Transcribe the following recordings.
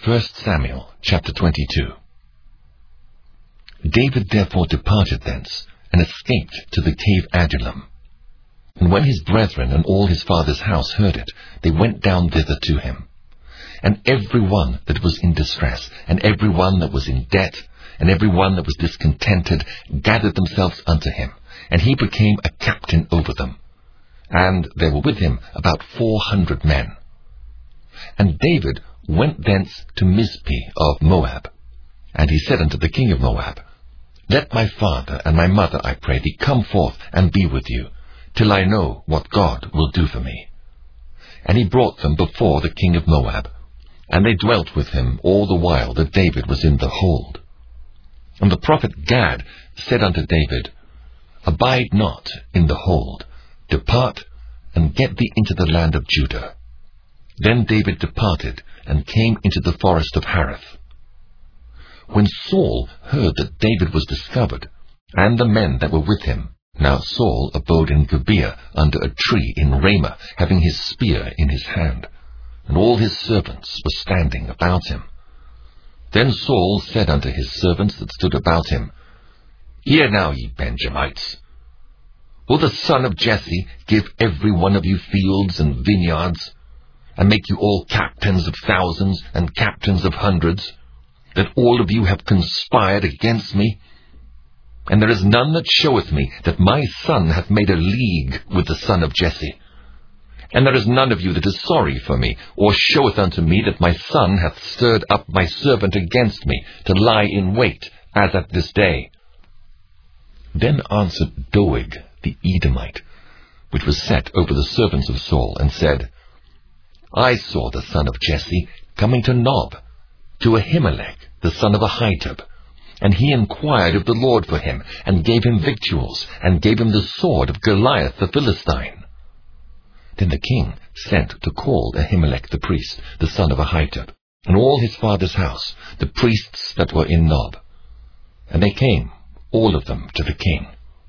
1 Samuel chapter 22. David therefore departed thence, and escaped to the cave Adullam. And when his brethren and all his father's house heard it, they went down thither to him. And every one that was in distress, and every one that was in debt, and every one that was discontented, gathered themselves unto him, and he became a captain over them. And there were with him about 400 men. And David went thence to Mizpeh of Moab. And he said unto the king of Moab, Let my father and my mother, I pray thee, come forth and be with you, till I know what God will do for me. And he brought them before the king of Moab, and they dwelt with him all the while that David was in the hold. And the prophet Gad said unto David, Abide not in the hold, depart, and get thee into the land of Judah. Then David departed, and came into the forest of Hareth. When Saul heard that David was discovered, and the men that were with him, now Saul abode in Gibeah under a tree in Ramah, having his spear in his hand, and all his servants were standing about him. Then Saul said unto his servants that stood about him, Hear now, ye Benjamites. Will the son of Jesse give every one of you fields and vineyards, and make you all captains of thousands and captains of hundreds, that all of you have conspired against me? And there is none that showeth me that my son hath made a league with the son of Jesse. And there is none of you that is sorry for me, or showeth unto me that my son hath stirred up my servant against me, to lie in wait, as at this day. Then answered Doeg the Edomite, which was set over the servants of Saul, and said, I saw the son of Jesse coming to Nob, to Ahimelech the son of Ahitub, and he inquired of the Lord for him, and gave him victuals, and gave him the sword of Goliath the Philistine. Then the king sent to call Ahimelech the priest, the son of Ahitub, and all his father's house, the priests that were in Nob. And they came, all of them, to the king.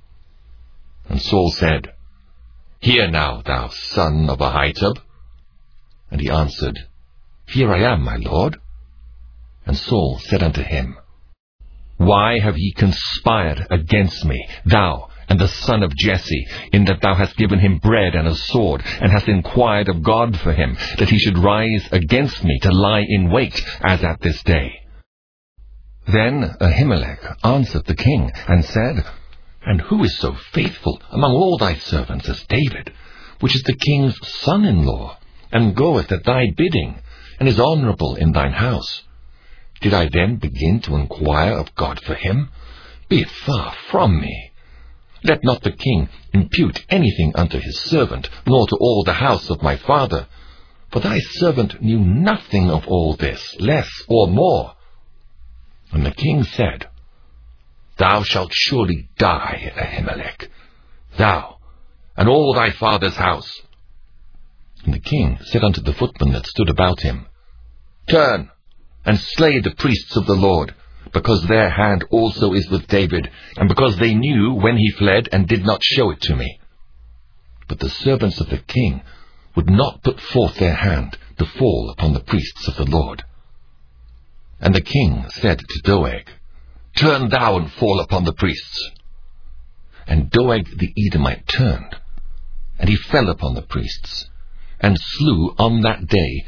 And Saul said, Hear now, thou son of Ahitub. And he answered, Here I am, my lord. And Saul said unto him, Why have ye conspired against me, thou and the son of Jesse, in that thou hast given him bread and a sword, and hast inquired of God for him, that he should rise against me to lie in wait, as at this day? Then Ahimelech answered the king, and said, And who is so faithful among all thy servants as David, which is the king's son-in-law, and goeth at thy bidding, and is honourable in thine house? Did I then begin to inquire of God for him? Be it far from me. Let not the king impute anything unto his servant, nor to all the house of my father. For thy servant knew nothing of all this, less or more. And the king said, Thou shalt surely die, Ahimelech, thou and all thy father's house. And the king said unto the footmen that stood about him, Turn, and slay the priests of the Lord, because their hand also is with David, and because they knew when he fled, and did not show it to me. But the servants of the king would not put forth their hand to fall upon the priests of the Lord. And the king said to Doeg, Turn thou and fall upon the priests. And Doeg the Edomite turned, and he fell upon the priests, and slew on that day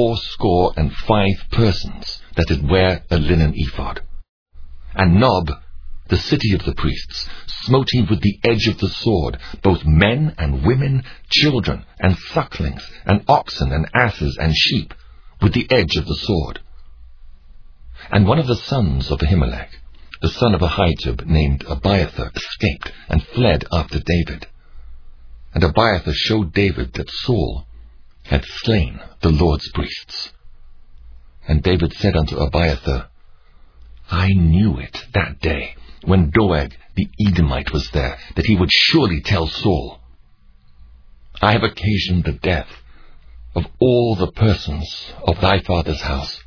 75 persons that did wear a linen ephod. And Nob, the city of the priests, smote he with the edge of the sword, both men and women, children and sucklings, and oxen and asses and sheep, with the edge of the sword. And one of the sons of Ahimelech, the son of Ahitub, named Abiathar, escaped and fled after David. And Abiathar showed David that Saul had slain the Lord's priests. And David said unto Abiathar, I knew it that day, when Doeg the Edomite was there, that he would surely tell Saul. I have occasioned the death of all the persons of thy father's house.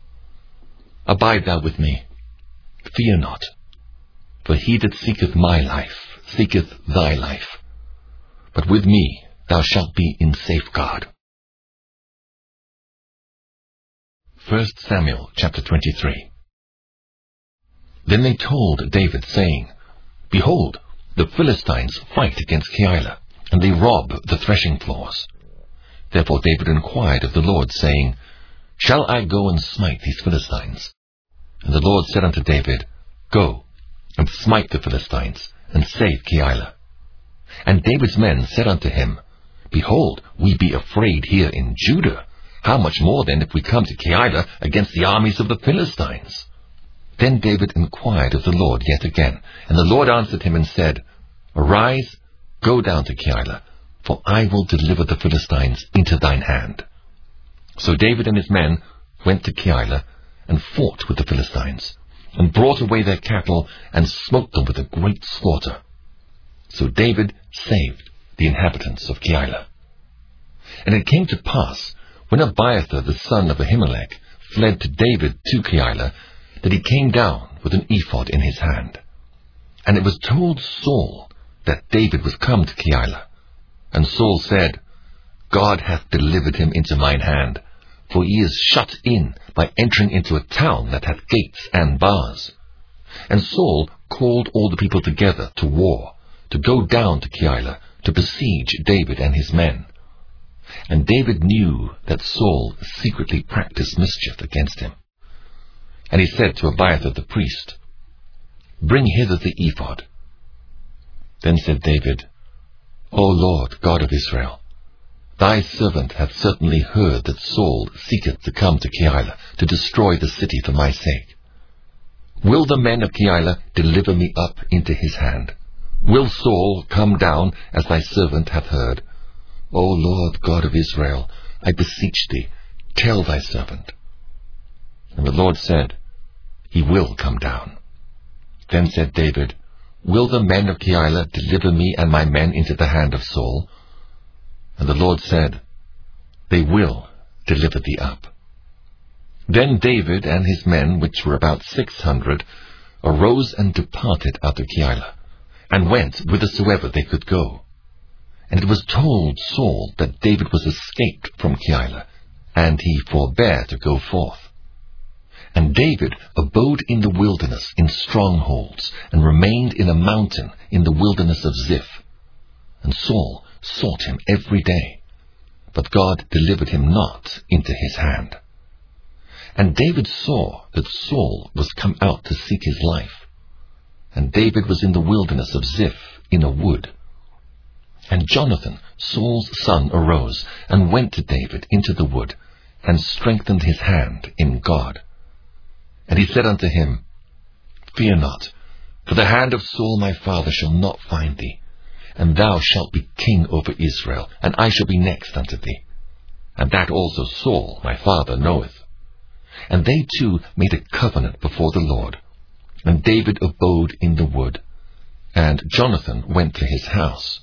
Abide thou with me, fear not, for he that seeketh my life seeketh thy life. But with me thou shalt be in safeguard. 1 Samuel chapter 23. Then they told David, saying, Behold, the Philistines fight against Keilah, and they rob the threshing floors. Therefore David inquired of the Lord, saying, Shall I go and smite these Philistines? And the Lord said unto David, Go, and smite the Philistines, and save Keilah. And David's men said unto him, Behold, we be afraid here in Judah. How much more then if we come to Keilah against the armies of the Philistines? Then David inquired of the Lord yet again, and the Lord answered him and said, Arise, go down to Keilah, for I will deliver the Philistines into thine hand. So David and his men went to Keilah, and fought with the Philistines, and brought away their cattle, and smote them with a great slaughter. So David saved the inhabitants of Keilah. And it came to pass, when Abiathar the son of Ahimelech fled to David to Keilah, that he came down with an ephod in his hand. And it was told Saul that David was come to Keilah. And Saul said, God hath delivered him into mine hand, for he is shut in by entering into a town that hath gates and bars. And Saul called all the people together to war, to go down to Keilah, to besiege David and his men. And David knew that Saul secretly practiced mischief against him. And he said to Abiathar the priest, Bring hither the ephod. Then said David, O Lord, God of Israel, thy servant hath certainly heard that Saul seeketh to come to Keilah, to destroy the city for my sake. Will the men of Keilah deliver me up into his hand? Will Saul come down, as thy servant hath heard? O Lord God of Israel, I beseech thee, tell thy servant. And the Lord said, He will come down. Then said David, Will the men of Keilah deliver me and my men into the hand of Saul? And the Lord said, They will deliver thee up. Then David and his men, which were about 600, arose and departed out of Keilah, and went whithersoever they could go. And it was told Saul that David was escaped from Keilah, and he forbare to go forth. And David abode in the wilderness in strongholds, and remained in a mountain in the wilderness of Ziph. And Saul sought him every day, but God delivered him not into his hand. And David saw that Saul was come out to seek his life. And David was in the wilderness of Ziph in a wood. And Jonathan, Saul's son, arose, and went to David into the wood, and strengthened his hand in God. And he said unto him, Fear not, for the hand of Saul my father shall not find thee, and thou shalt be king over Israel, and I shall be next unto thee. And that also Saul my father knoweth. And they two made a covenant before the Lord. And David abode in the wood, and Jonathan went to his house.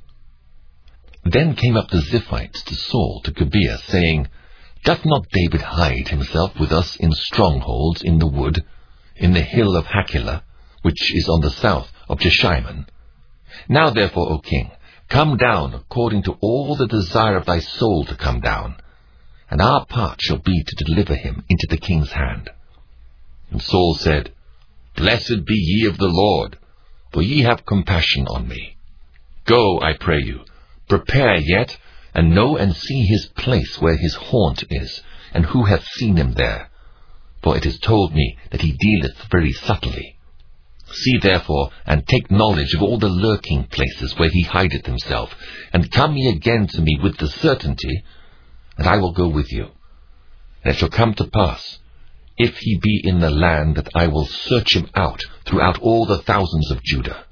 Then came up the Ziphites to Saul to Gibeah, saying, Doth not David hide himself with us in strongholds in the wood, in the hill of Hachilah, which is on the south of Jeshimon? Now therefore, O king, come down according to all the desire of thy soul to come down, and our part shall be to deliver him into the king's hand. And Saul said, Blessed be ye of the Lord, for ye have compassion on me. Go, I pray you, prepare yet, and know and see his place where his haunt is, and who hath seen him there. For it is told me that he dealeth very subtly. See therefore, and take knowledge of all the lurking places where he hideth himself, and come ye again to me with the certainty, and I will go with you. And it shall come to pass, if he be in the land, that I will search him out throughout all the thousands of Judah.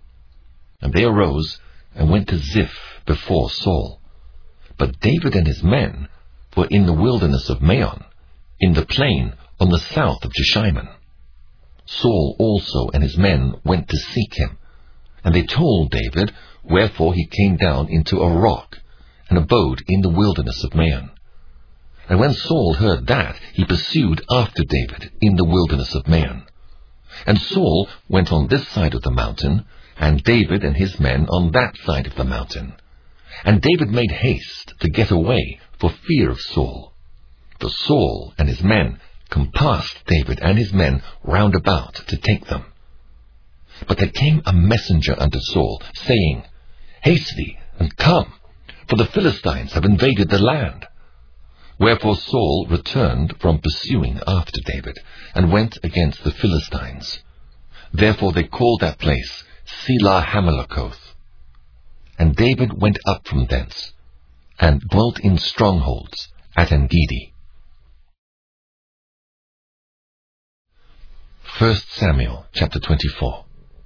And they arose, and went to Ziph before Saul. But David and his men were in the wilderness of Maon, in the plain on the south of Jeshimon. Saul also and his men went to seek him, and they told David wherefore he came down into a rock, and abode in the wilderness of Maon. And when Saul heard that, he pursued after David in the wilderness of Maon. And Saul went on this side of the mountain, and David and his men on that side of the mountain. And David made haste to get away for fear of Saul. For Saul and his men compassed David and his men round about to take them. But there came a messenger unto Saul, saying, Haste thee, and come, for the Philistines have invaded the land. Wherefore Saul returned from pursuing after David, and went against the Philistines. Therefore they called that place Selah Hammerlokoth. And David went up from thence, and dwelt in strongholds at En-gedi. 1 Samuel chapter 24.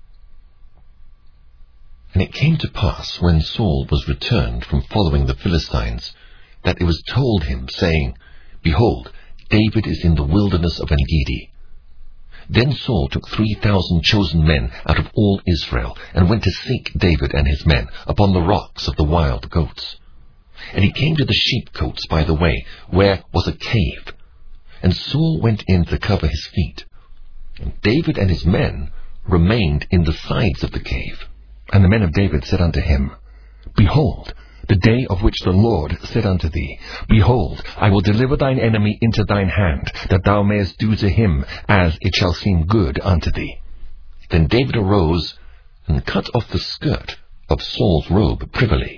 And it came to pass, when Saul was returned from following the Philistines, that it was told him, saying, Behold, David is in the wilderness of En-gedi. Then Saul took 3,000 chosen men out of all Israel, and went to seek David and his men upon the rocks of the wild goats. And he came to the sheepcotes by the way, where was a cave. And Saul went in to cover his feet. And David and his men remained in the sides of the cave. And the men of David said unto him, Behold, the day of which the Lord said unto thee, Behold, I will deliver thine enemy into thine hand, that thou mayest do to him as it shall seem good unto thee. Then David arose, and cut off the skirt of Saul's robe privily.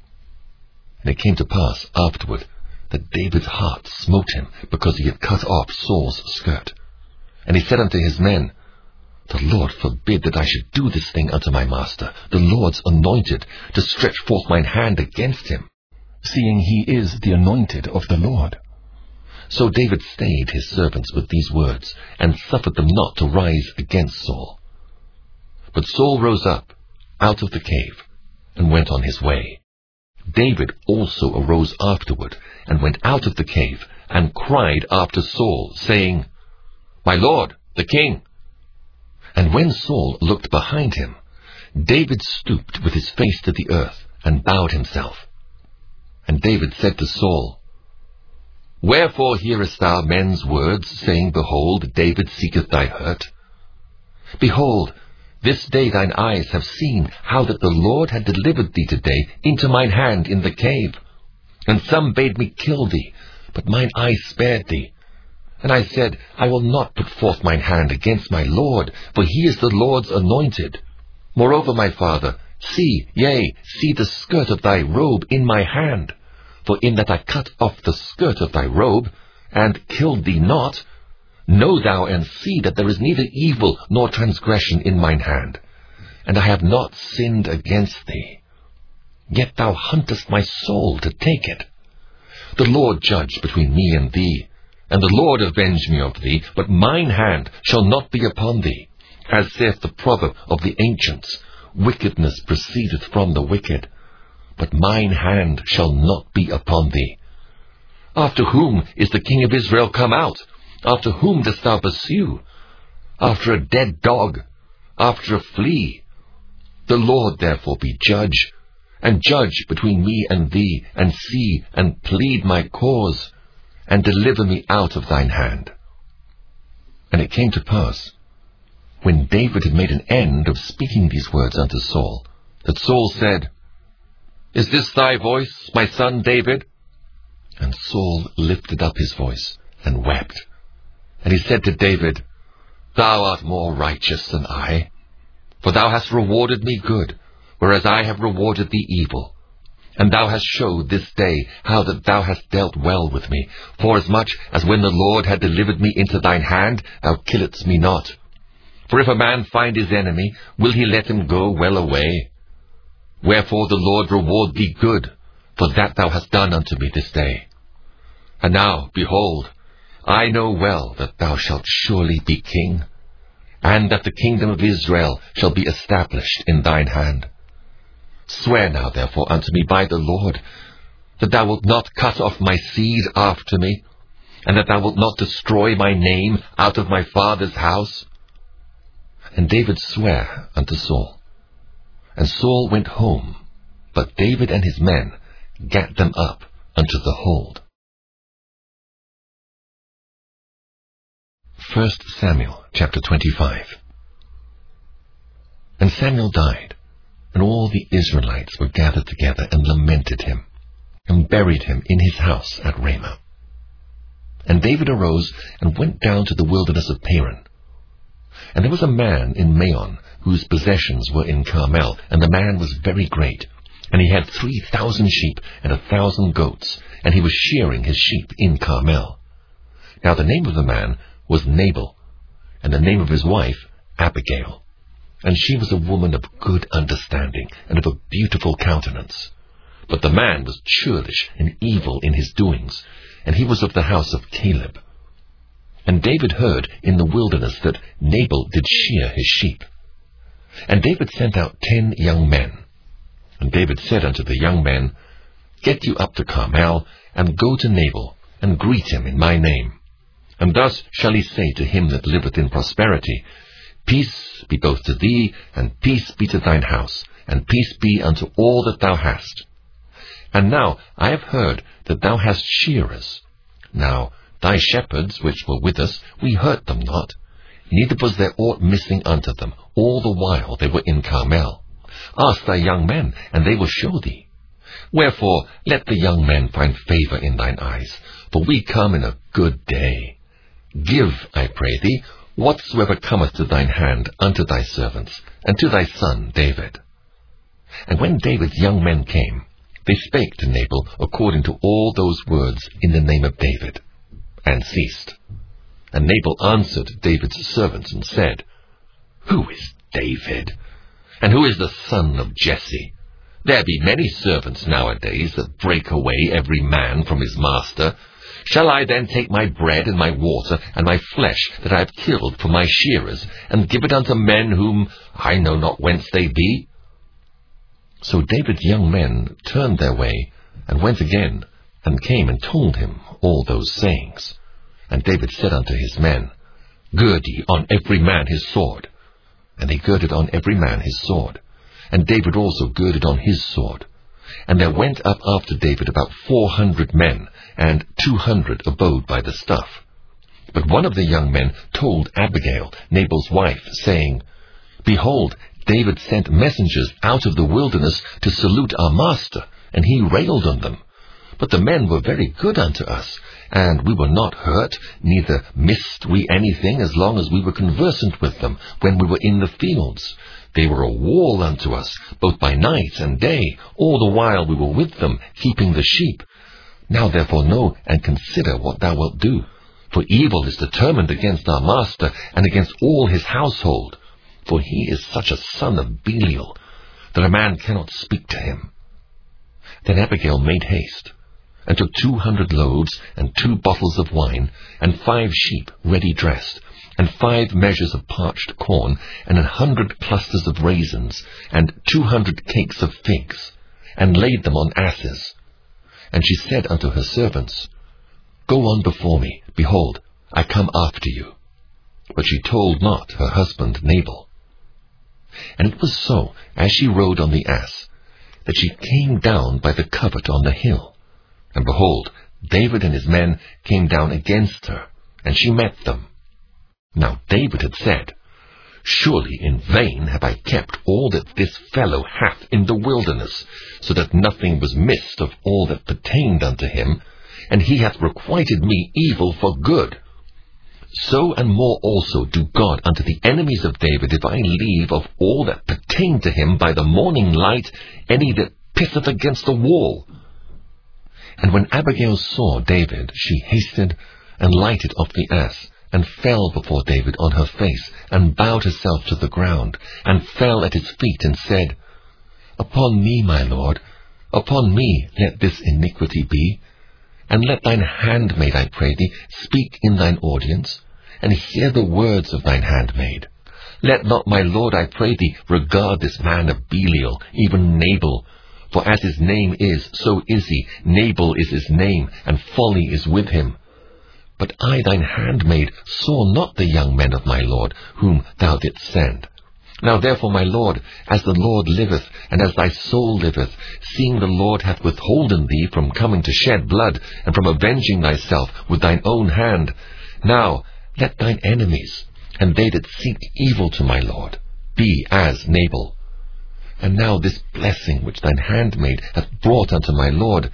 And it came to pass afterward, that David's heart smote him, because he had cut off Saul's skirt. And he said unto his men, The Lord forbid that I should do this thing unto my master, the Lord's anointed, to stretch forth mine hand against him, seeing he is the anointed of the Lord. So David stayed his servants with these words, and suffered them not to rise against Saul. But Saul rose up out of the cave, and went on his way. David also arose afterward, and went out of the cave, and cried after Saul, saying, My lord, the king. And when Saul looked behind him, David stooped with his face to the earth, and bowed himself. And David said to Saul, Wherefore hearest thou men's words, saying, Behold, David seeketh thy hurt? Behold, this day thine eyes have seen how that the Lord had delivered thee today into mine hand in the cave. And some bade me kill thee, but mine eyes spared thee. And I said, I will not put forth mine hand against my Lord, for he is the Lord's anointed. Moreover, my father, see the skirt of thy robe in my hand. For in that I cut off the skirt of thy robe, and killed thee not, know thou and see that there is neither evil nor transgression in mine hand. And I have not sinned against thee. Yet thou huntest my soul to take it. The Lord judge between me and thee, and the Lord avenge me of thee, but mine hand shall not be upon thee. As saith the proverb of the ancients, Wickedness proceedeth from the wicked, but mine hand shall not be upon thee. After whom is the king of Israel come out? After whom dost thou pursue? After a dead dog, after a flea. The Lord therefore be judge, and judge between me and thee, and see and plead my cause, and deliver me out of thine hand. And it came to pass, when David had made an end of speaking these words unto Saul, that Saul said, Is this thy voice, my son David? And Saul lifted up his voice, and wept. And he said to David, Thou art more righteous than I, for thou hast rewarded me good, whereas I have rewarded thee evil. And thou hast showed this day how that thou hast dealt well with me, forasmuch as when the Lord had delivered me into thine hand, thou killedst me not. For if a man find his enemy, will he let him go well away? Wherefore the Lord reward thee good, for that thou hast done unto me this day. And now, behold, I know well that thou shalt surely be king, and that the kingdom of Israel shall be established in thine hand. Swear now therefore unto me by the Lord, that thou wilt not cut off my seed after me, and that thou wilt not destroy my name out of my father's house. And David sware unto Saul. And Saul went home, but David and his men gat them up unto the hold. 1 Samuel chapter 25. And Samuel died, and all the Israelites were gathered together, and lamented him, and buried him in his house at Ramah. And David arose and went down to the wilderness of Paran. And there was a man in Maon, whose possessions were in Carmel, and the man was very great. And he had 3,000 sheep and 1,000 goats, and he was shearing his sheep in Carmel. Now the name of the man was Nabal, and the name of his wife Abigail. And she was a woman of good understanding, and of a beautiful countenance. But the man was churlish and evil in his doings, and he was of the house of Caleb. And David heard in the wilderness that Nabal did shear his sheep. And David sent out 10 young men. And David said unto the young men, Get you up to Carmel, and go to Nabal, and greet him in my name. And thus shall he say to him that liveth in prosperity, Peace be both to thee, and peace be to thine house, and peace be unto all that thou hast. And now I have heard that thou hast shearers. Now thy shepherds which were with us, we hurt them not, neither was there aught missing unto them, all the while they were in Carmel. Ask thy young men, and they will show thee. Wherefore let the young men find favour in thine eyes, for we come in a good day. Give, I pray thee, whatsoever cometh to thine hand unto thy servants, and to thy son David. And when David's young men came, they spake to Nabal according to all those words in the name of David, and ceased. And Nabal answered David's servants, and said, Who is David? And who is the son of Jesse? There be many servants nowadays that break away every man from his master. Shall I then take my bread and my water and my flesh that I have killed for my shearers, and give it unto men whom I know not whence they be? So David's young men turned their way, and went again, and came and told him all those sayings. And David said unto his men, Gird ye on every man his sword. And they girded on every man his sword. And David also girded on his sword. And there went up after David about 400 men, and 200 abode by the stuff. But one of the young men told Abigail, Nabal's wife, saying, Behold, David sent messengers out of the wilderness to salute our master, and he railed on them. But the men were very good unto us, and we were not hurt, neither missed we anything as long as we were conversant with them when we were in the fields. They were a wall unto us, both by night and day, all the while we were with them, keeping the sheep. Now therefore know and consider what thou wilt do. For evil is determined against our master, and against all his household. For he is such a son of Belial, that a man cannot speak to him. Then Abigail made haste, and took 200 loaves, and 2 bottles of wine, and 5 sheep ready dressed, and 5 measures of parched corn, and 100 clusters of raisins, and 200 cakes of figs, and laid them on asses. And she said unto her servants, Go on before me, behold, I come after you. But she told not her husband Nabal. And it was so, as she rode on the ass, that she came down by the covert on the hill. And behold, David and his men came down against her, and she met them. Now David had said, Surely in vain have I kept all that this fellow hath in the wilderness, so that nothing was missed of all that pertained unto him, and he hath requited me evil for good. So and more also do God unto the enemies of David, if I leave of all that pertain to him by the morning light any that pisseth against the wall. And when Abigail saw David, she hasted and lighted off the ass, and fell before David on her face, and bowed herself to the ground, and fell at his feet, and said, Upon me, my lord, upon me let this iniquity be, and let thine handmaid, I pray thee, speak in thine audience, and hear the words of thine handmaid. Let not my lord, I pray thee, regard this man of Belial, even Nabal, for as his name is, so is he. Nabal is his name, and folly is with him. But I, thine handmaid, saw not the young men of my lord, whom thou didst send. Now therefore, my lord, as the Lord liveth, and as thy soul liveth, seeing the Lord hath withholden thee from coming to shed blood, and from avenging thyself with thine own hand, now let thine enemies, and they that seek evil to my lord, be as Nabal. And now this blessing which thine handmaid hath brought unto my lord,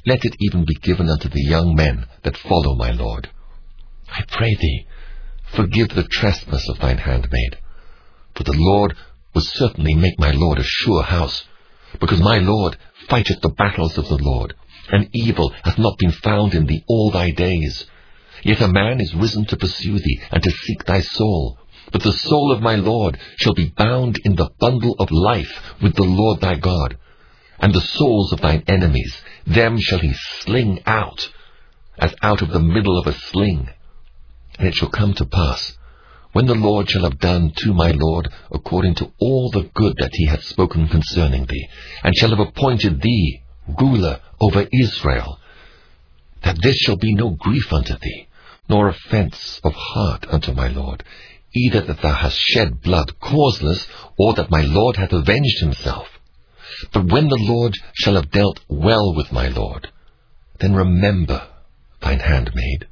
let it even be given unto the young men that follow my lord. I pray thee, forgive the trespass of thine handmaid. For the Lord will certainly make my lord a sure house, because my lord fighteth the battles of the Lord, and evil hath not been found in thee all thy days. Yet a man is risen to pursue thee, and to seek thy soul. But the soul of my Lord shall be bound in the bundle of life with the Lord thy God. And the souls of thine enemies, them shall he sling out, as out of the middle of a sling. And it shall come to pass, when the Lord shall have done to my Lord according to all the good that he hath spoken concerning thee, and shall have appointed thee ruler over Israel, that this shall be no grief unto thee, nor offence of heart unto my Lord, either that thou hast shed blood causeless, or that my Lord hath avenged himself. But when the Lord shall have dealt well with my Lord, then remember thine handmaid.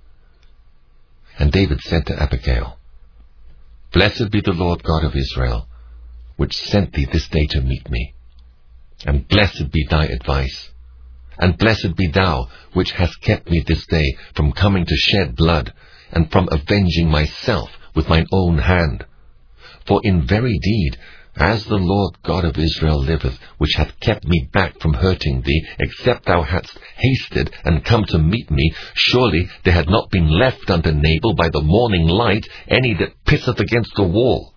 And David said to Abigail, Blessed be the Lord God of Israel, which sent thee this day to meet me. And blessed be thy advice. And blessed be thou, which hast kept me this day from coming to shed blood, and from avenging myself with mine own hand. For in very deed, as the Lord God of Israel liveth, which hath kept me back from hurting thee, except thou hadst hasted and come to meet me, surely there had not been left unto Nabal by the morning light any that pisseth against the wall.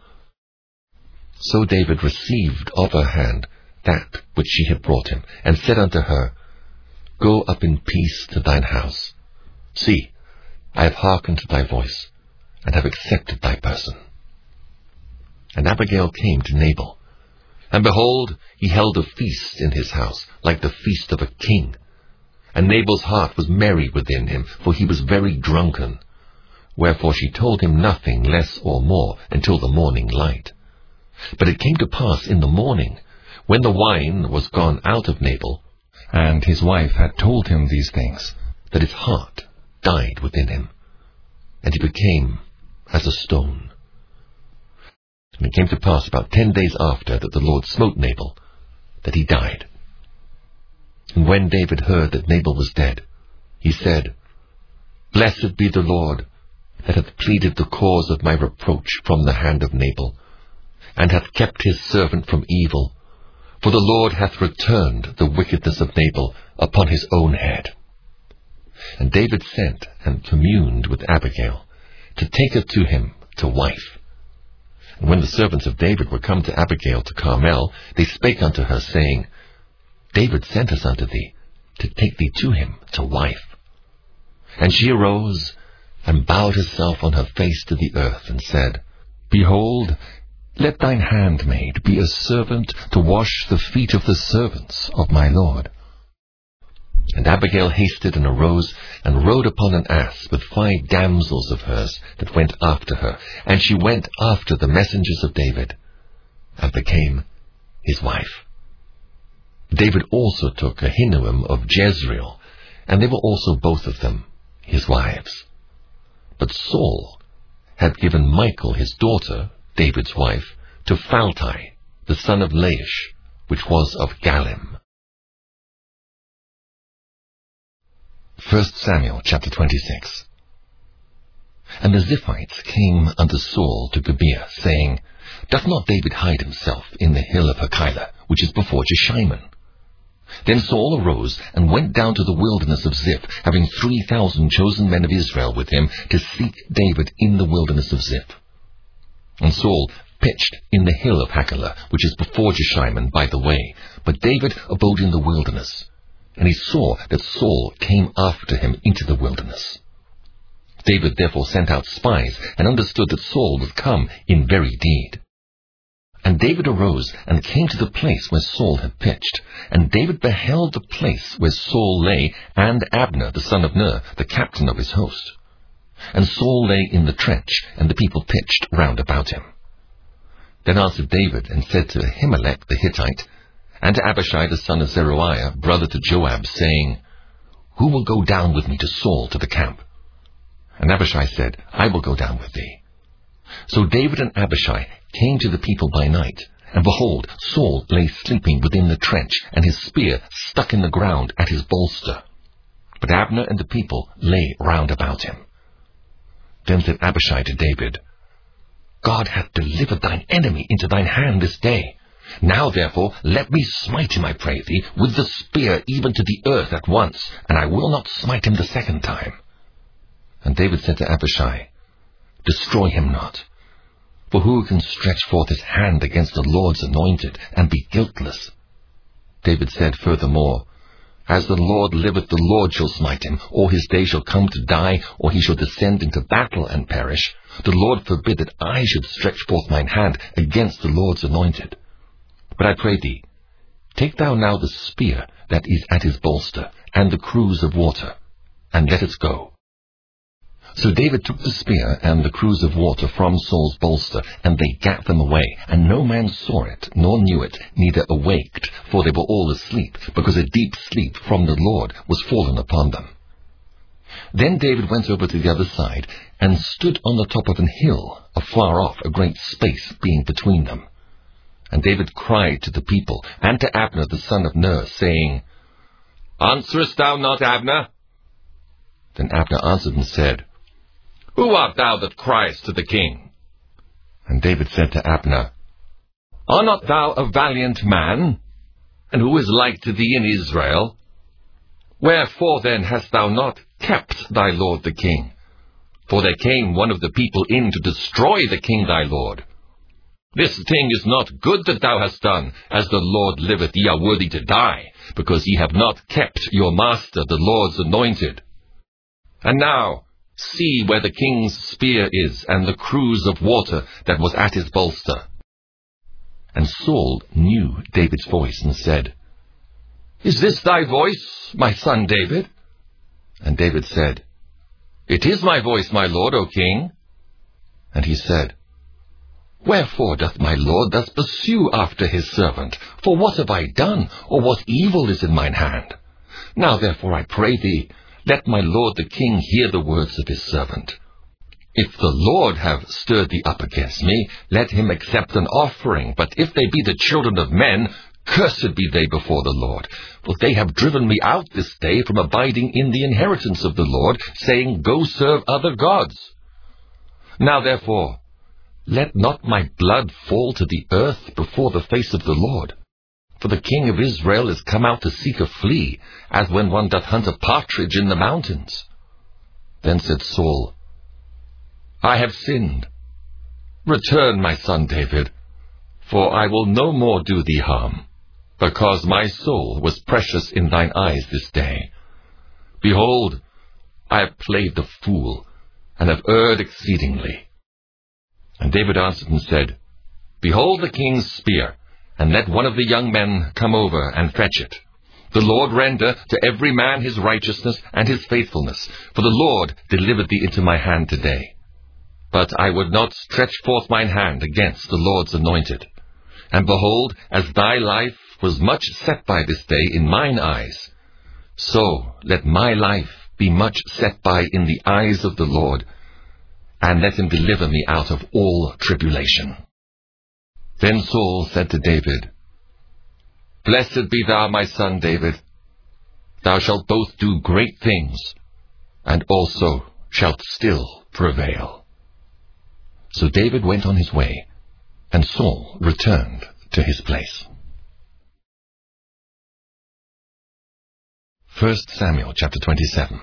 So David received of her hand that which she had brought him, and said unto her, Go up in peace to thine house. See, I have hearkened to thy voice, and have accepted thy person. And Abigail came to Nabal, and behold, he held a feast in his house, like the feast of a king. And Nabal's heart was merry within him, for he was very drunken. Wherefore she told him nothing less or more until the morning light. But it came to pass in the morning, when the wine was gone out of Nabal, and his wife had told him these things, that his heart died within him, and he became as a stone. And it came to pass about 10 days after that the Lord smote Nabal, that he died. And when David heard that Nabal was dead, he said, Blessed be the Lord, that hath pleaded the cause of my reproach from the hand of Nabal, and hath kept his servant from evil. For the Lord hath returned the wickedness of Nabal upon his own head. And David sent and communed with Abigail, to take her to him to wife. And when the servants of David were come to Abigail to Carmel, they spake unto her, saying, David sent us unto thee, to take thee to him to wife. And she arose, and bowed herself on her face to the earth, and said, Behold, let thine handmaid be a servant to wash the feet of the servants of my Lord. And Abigail hasted and arose, and rode upon an ass with 5 damsels of hers that went after her. And she went after the messengers of David, and became his wife. David also took Ahinoam of Jezreel, and they were also both of them his wives. But Saul had given Michal his daughter, David's wife, to Phalti, the son of Laish, which was of Galim. 1 Samuel chapter 26. And the Ziphites came unto Saul to Gibeah, saying, Doth not David hide himself in the hill of Hachilah, which is before Jeshimon? Then Saul arose and went down to the wilderness of Ziph, having 3,000 chosen men of Israel with him, to seek David in the wilderness of Ziph. And Saul pitched in the hill of Hachilah, which is before Jeshimon by the way, but David abode in the wilderness. And he saw that Saul came after him into the wilderness. David therefore sent out spies, and understood that Saul was come in very deed. And David arose, and came to the place where Saul had pitched. And David beheld the place where Saul lay, and Abner the son of Ner, the captain of his host. And Saul lay in the trench, and the people pitched round about him. Then answered David, and said to Ahimelech the Hittite, and to Abishai the son of Zeruiah, brother to Joab, saying, Who will go down with me to Saul to the camp? And Abishai said, I will go down with thee. So David and Abishai came to the people by night, and behold, Saul lay sleeping within the trench, and his spear stuck in the ground at his bolster. but Abner and the people lay round about him. Then said Abishai to David, God hath delivered thine enemy into thine hand this day. Now therefore let me smite him, I pray thee, with the spear even to the earth at once, and I will not smite him the second time. And David said to Abishai, Destroy him not. For who can stretch forth his hand against the Lord's anointed, and be guiltless? David said furthermore, As the Lord liveth, the Lord shall smite him, or his day shall come to die, or he shall descend into battle and perish. The Lord forbid that I should stretch forth mine hand against the Lord's anointed. But I pray thee, take thou now the spear that is at his bolster, and the cruse of water, and let us go. So David took the spear and the cruse of water from Saul's bolster, and they gat them away, and no man saw it, nor knew it, neither awaked, for they were all asleep, because a deep sleep from the Lord was fallen upon them. Then David went over to the other side, and stood on the top of an hill, afar off, a great space being between them. And David cried to the people, and to Abner the son of Ner, saying, Answerest thou not, Abner? Then Abner answered and said, Who art thou that criest to the king? And David said to Abner, Art not thou a valiant man? And who is like to thee in Israel? Wherefore then hast thou not kept thy lord the king? For there came one of the people in to destroy the king thy lord. This thing is not good that thou hast done. As the Lord liveth, ye are worthy to die, because ye have not kept your master the Lord's anointed. And now, see where the king's spear is, and the cruse of water that was at his bolster. And Saul knew David's voice, and said, Is this thy voice, my son David? And David said, It is my voice, my lord, O king. And he said, Wherefore doth my lord thus pursue after his servant? For what have I done, or what evil is in mine hand? Now therefore I pray thee, let my lord the king hear the words of his servant. If the Lord have stirred thee up against me, let him accept an offering. But if they be the children of men, cursed be they before the Lord. For they have driven me out this day from abiding in the inheritance of the Lord, saying, Go serve other gods. Now therefore, let not my blood fall to the earth before the face of the Lord. For the king of Israel is come out to seek a flea, as when one doth hunt a partridge in the mountains. Then said Saul, I have sinned. Return, my son David, for I will no more do thee harm, because my soul was precious in thine eyes this day. Behold, I have played the fool, and have erred exceedingly. And David answered and said, Behold the king's spear, and let one of the young men come over and fetch it. The Lord render to every man his righteousness and his faithfulness, for the Lord delivered thee into my hand today. But I would not stretch forth mine hand against the Lord's anointed. And behold, as thy life was much set by this day in mine eyes, so let my life be much set by in the eyes of the Lord, and let him deliver me out of all tribulation. Then Saul said to David, Blessed be thou, my son David. Thou shalt both do great things, and also shalt still prevail. So David went on his way, and Saul returned to his place. 1 Samuel chapter 27.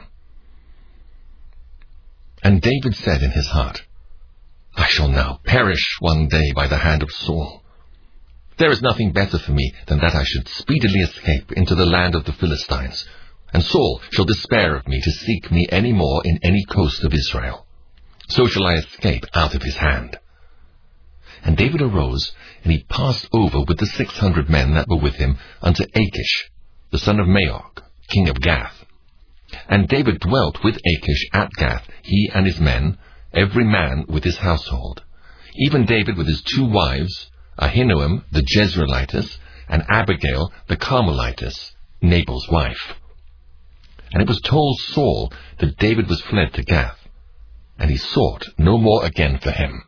And David said in his heart, I shall now perish one day by the hand of Saul. There is nothing better for me than that I should speedily escape into the land of the Philistines, and Saul shall despair of me to seek me any more in any coast of Israel. So shall I escape out of his hand. And David arose, and he passed over with the 600 men that were with him unto Achish, the son of Maok, king of Gath. And David dwelt with Achish at Gath, he and his men, every man with his household, even David with his 2 wives, Ahinoam the Jezreelitess, and Abigail the Carmelitess, Nabal's wife. And it was told Saul that David was fled to Gath, and he sought no more again for him.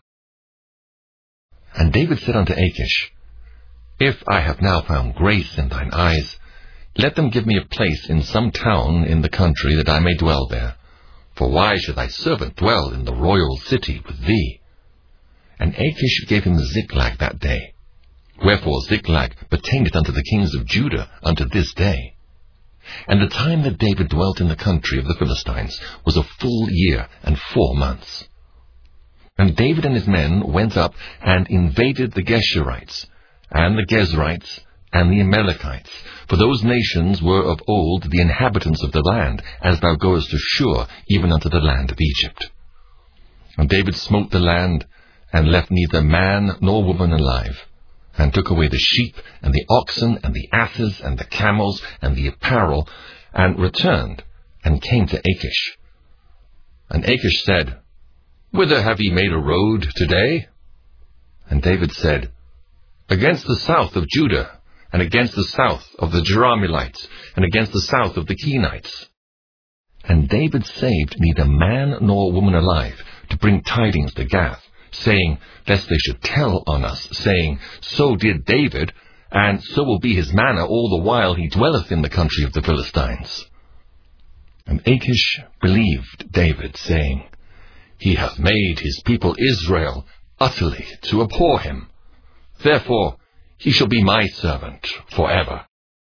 And David said unto Achish, If I have now found grace in thine eyes, Let them give me a place in some town in the country, that I may dwell there. For why should thy servant dwell in the royal city with thee? And Achish gave him Ziklag that day. Wherefore Ziklag pertaineth unto the kings of Judah unto this day. And the time that David dwelt in the country of the Philistines was a full year and 4 months. And David and his men went up and invaded the Geshurites, and the Gezrites, and the Amalekites, for those nations were of old the inhabitants of the land, as thou goest to Shur, even unto the land of Egypt. And David smote the land, and left neither man nor woman alive, and took away the sheep, and the oxen, and the asses, and the camels, and the apparel, and returned, and came to Achish. And Achish said, Whither have ye made a road today? And David said, Against the south of Judah, and against the south of the Jerahmeelites, and against the south of the Kenites. And David saved neither man nor woman alive, to bring tidings to Gath, saying, lest they should tell on us, saying, So did David, and so will be his manner all the while he dwelleth in the country of the Philistines. And Achish believed David, saying, He hath made his people Israel utterly to abhor him. Therefore he shall be my servant forever.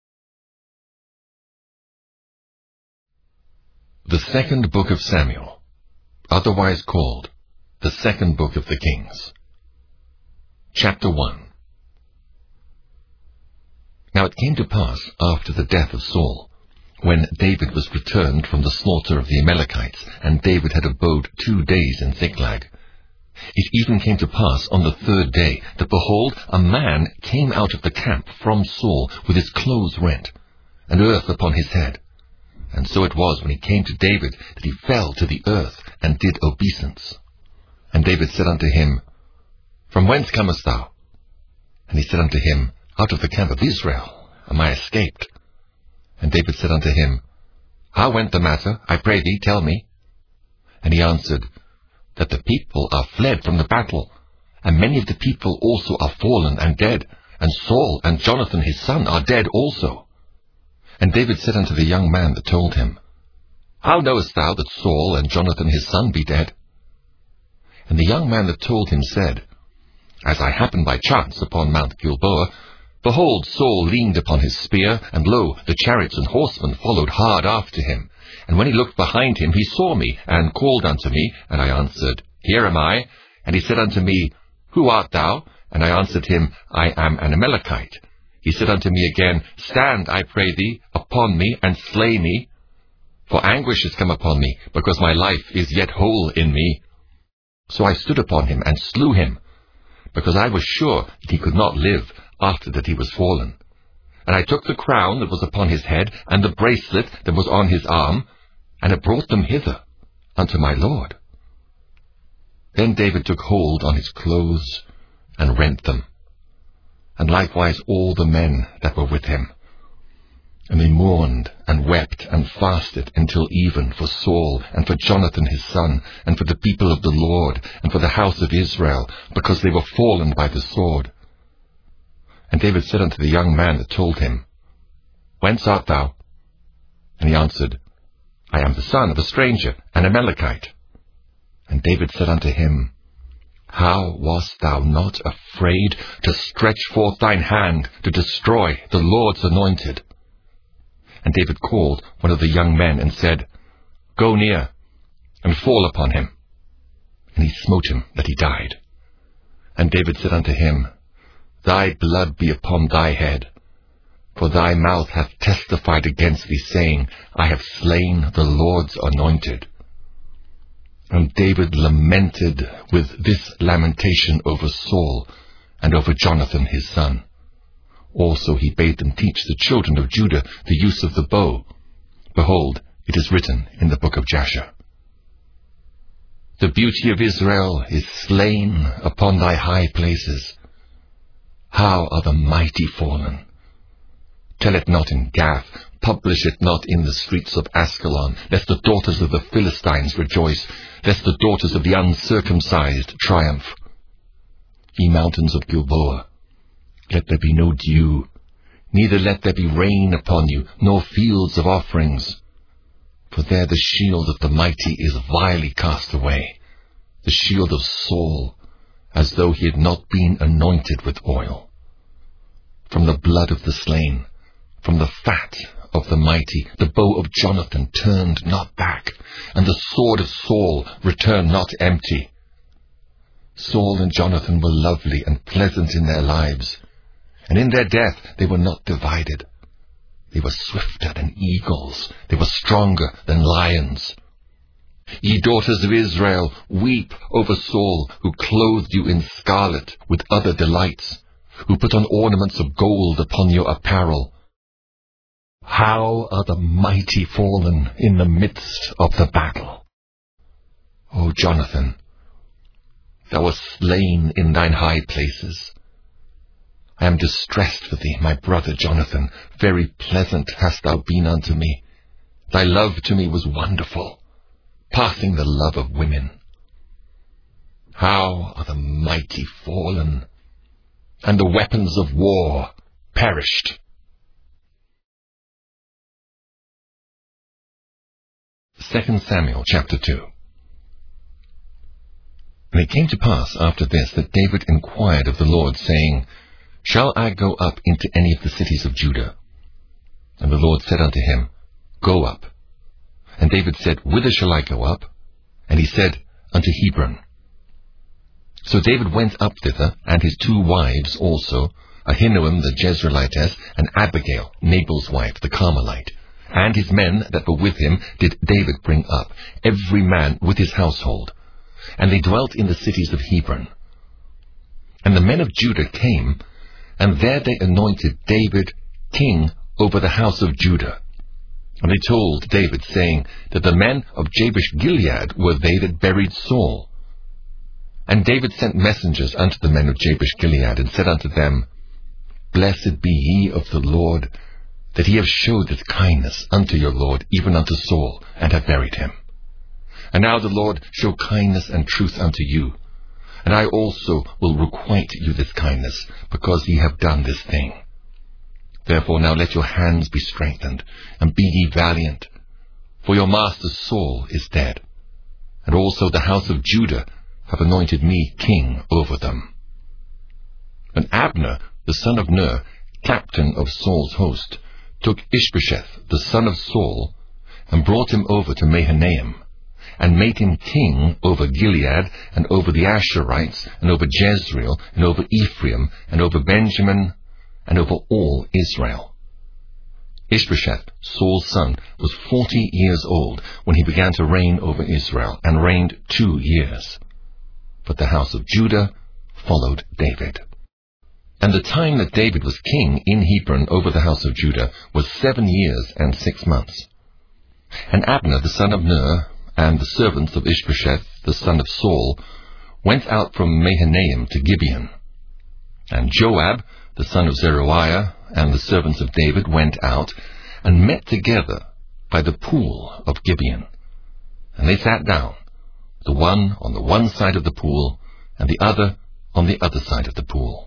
The Second Book of Samuel, otherwise called the Second Book of the Kings. Chapter 1. Now it came to pass after the death of Saul, when David was returned from the slaughter of the Amalekites, and David had abode 2 days in Ziklag. It even came to pass on the 3rd day, that behold, a man came out of the camp from Saul, with his clothes rent, and earth upon his head. And so it was, when he came to David, that he fell to the earth, and did obeisance. And David said unto him, From whence comest thou? And he said unto him, Out of the camp of Israel am I escaped. And David said unto him, How went the matter? I pray thee, tell me. And he answered, That the people are fled from the battle, and many of the people also are fallen and dead, and Saul and Jonathan his son are dead also. And David said unto the young man that told him, How knowest thou that Saul and Jonathan his son be dead? And the young man that told him said, As I happened by chance upon Mount Gilboa, behold, Saul leaned upon his spear, and lo, the chariots and horsemen followed hard after him. And when he looked behind him, he saw me, and called unto me, and I answered, Here am I. And he said unto me, Who art thou? And I answered him, I am an Amalekite. He said unto me again, Stand, I pray thee, upon me, and slay me. For anguish is come upon me, because my life is yet whole in me. So I stood upon him, and slew him, because I was sure that he could not live after that he was fallen. And I took the crown that was upon his head, and the bracelet that was on his arm, and I brought them hither unto my Lord. Then David took hold on his clothes, and rent them, and likewise all the men that were with him. And they mourned, and wept, and fasted until even for Saul, and for Jonathan his son, and for the people of the Lord, and for the house of Israel, because they were fallen by the sword. And David said unto the young man that told him, Whence art thou? And he answered, I am the son of a stranger, an Amalekite. And David said unto him, How wast thou not afraid to stretch forth thine hand to destroy the Lord's anointed? And David called one of the young men, and said, Go near, and fall upon him. And he smote him, that he died. And David said unto him, Thy blood be upon thy head, for thy mouth hath testified against thee, saying, I have slain the Lord's anointed. And David lamented with this lamentation over Saul, and over Jonathan his son. Also he bade them teach the children of Judah the use of the bow. Behold, it is written in the book of Jasher. The beauty of Israel is slain upon thy high places. How are the mighty fallen! Tell it not in Gath, publish it not in the streets of Askelon, lest the daughters of the Philistines rejoice, lest the daughters of the uncircumcised triumph. Ye mountains of Gilboa, let there be no dew, Neither let there be rain upon you, nor fields of offerings. For there the shield of the mighty is vilely cast away, the shield of Saul, as though he had not been anointed with oil. From the blood of the slain, from the fat of the mighty, the bow of Jonathan turned not back, and the sword of Saul returned not empty. Saul and Jonathan were lovely and pleasant in their lives, and in their death they were not divided. They were swifter than eagles, they were stronger than lions. Ye daughters of Israel, weep over Saul, who clothed you in scarlet with other delights, who put on ornaments of gold upon your apparel. How are the mighty fallen in the midst of the battle! O Jonathan, thou wast slain in thine high places. I am distressed for thee, my brother Jonathan. Very pleasant hast thou been unto me. Thy love to me was wonderful, passing the love of women. How are the mighty fallen, and the weapons of war perished! 2 Samuel chapter 2. And it came to pass after this that David inquired of the Lord, saying, Shall I go up into any of the cities of Judah? And the Lord said unto him, Go up. And David said, Whither shall I go up? And he said, Unto Hebron. So David went up thither, and his 2 wives also, Ahinoam the Jezreelitess, and Abigail, Nabal's wife, the Carmelite. And his men that were with him did David bring up, every man with his household. And they dwelt in the cities of Hebron. And the men of Judah came, and there they anointed David king over the house of Judah. And they told David, saying that the men of Jabesh-Gilead were they that buried Saul. And David sent messengers unto the men of Jabesh-Gilead, and said unto them, Blessed be ye of the Lord, that he have showed his kindness unto your Lord, even unto Saul, and have buried him. And now the Lord show kindness and truth unto you, and I also will requite you this kindness, because ye have done this thing. Therefore now let your hands be strengthened, and be ye valiant, for your master Saul is dead, and also the house of Judah have anointed me king over them. And Abner, the son of Ner, captain of Saul's host, took Ishbosheth, the son of Saul, and brought him over to Mahanaim, and made him king over Gilead, and over the Asherites, and over Jezreel, and over Ephraim, and over Benjamin, and over all Israel. Ishbosheth, Saul's son, was 40 years old when he began to reign over Israel, and reigned 2 years. But the house of Judah followed David. And the time that David was king in Hebron over the house of Judah was 7 years and 6 months. And Abner the son of Ner, and the servants of Ishbosheth the son of Saul, went out from Mahanaim to Gibeon. And Joab the son of Zeruiah, and the servants of David went out, and met together by the pool of Gibeon. And they sat down, the one on the one side of the pool, and the other on the other side of the pool.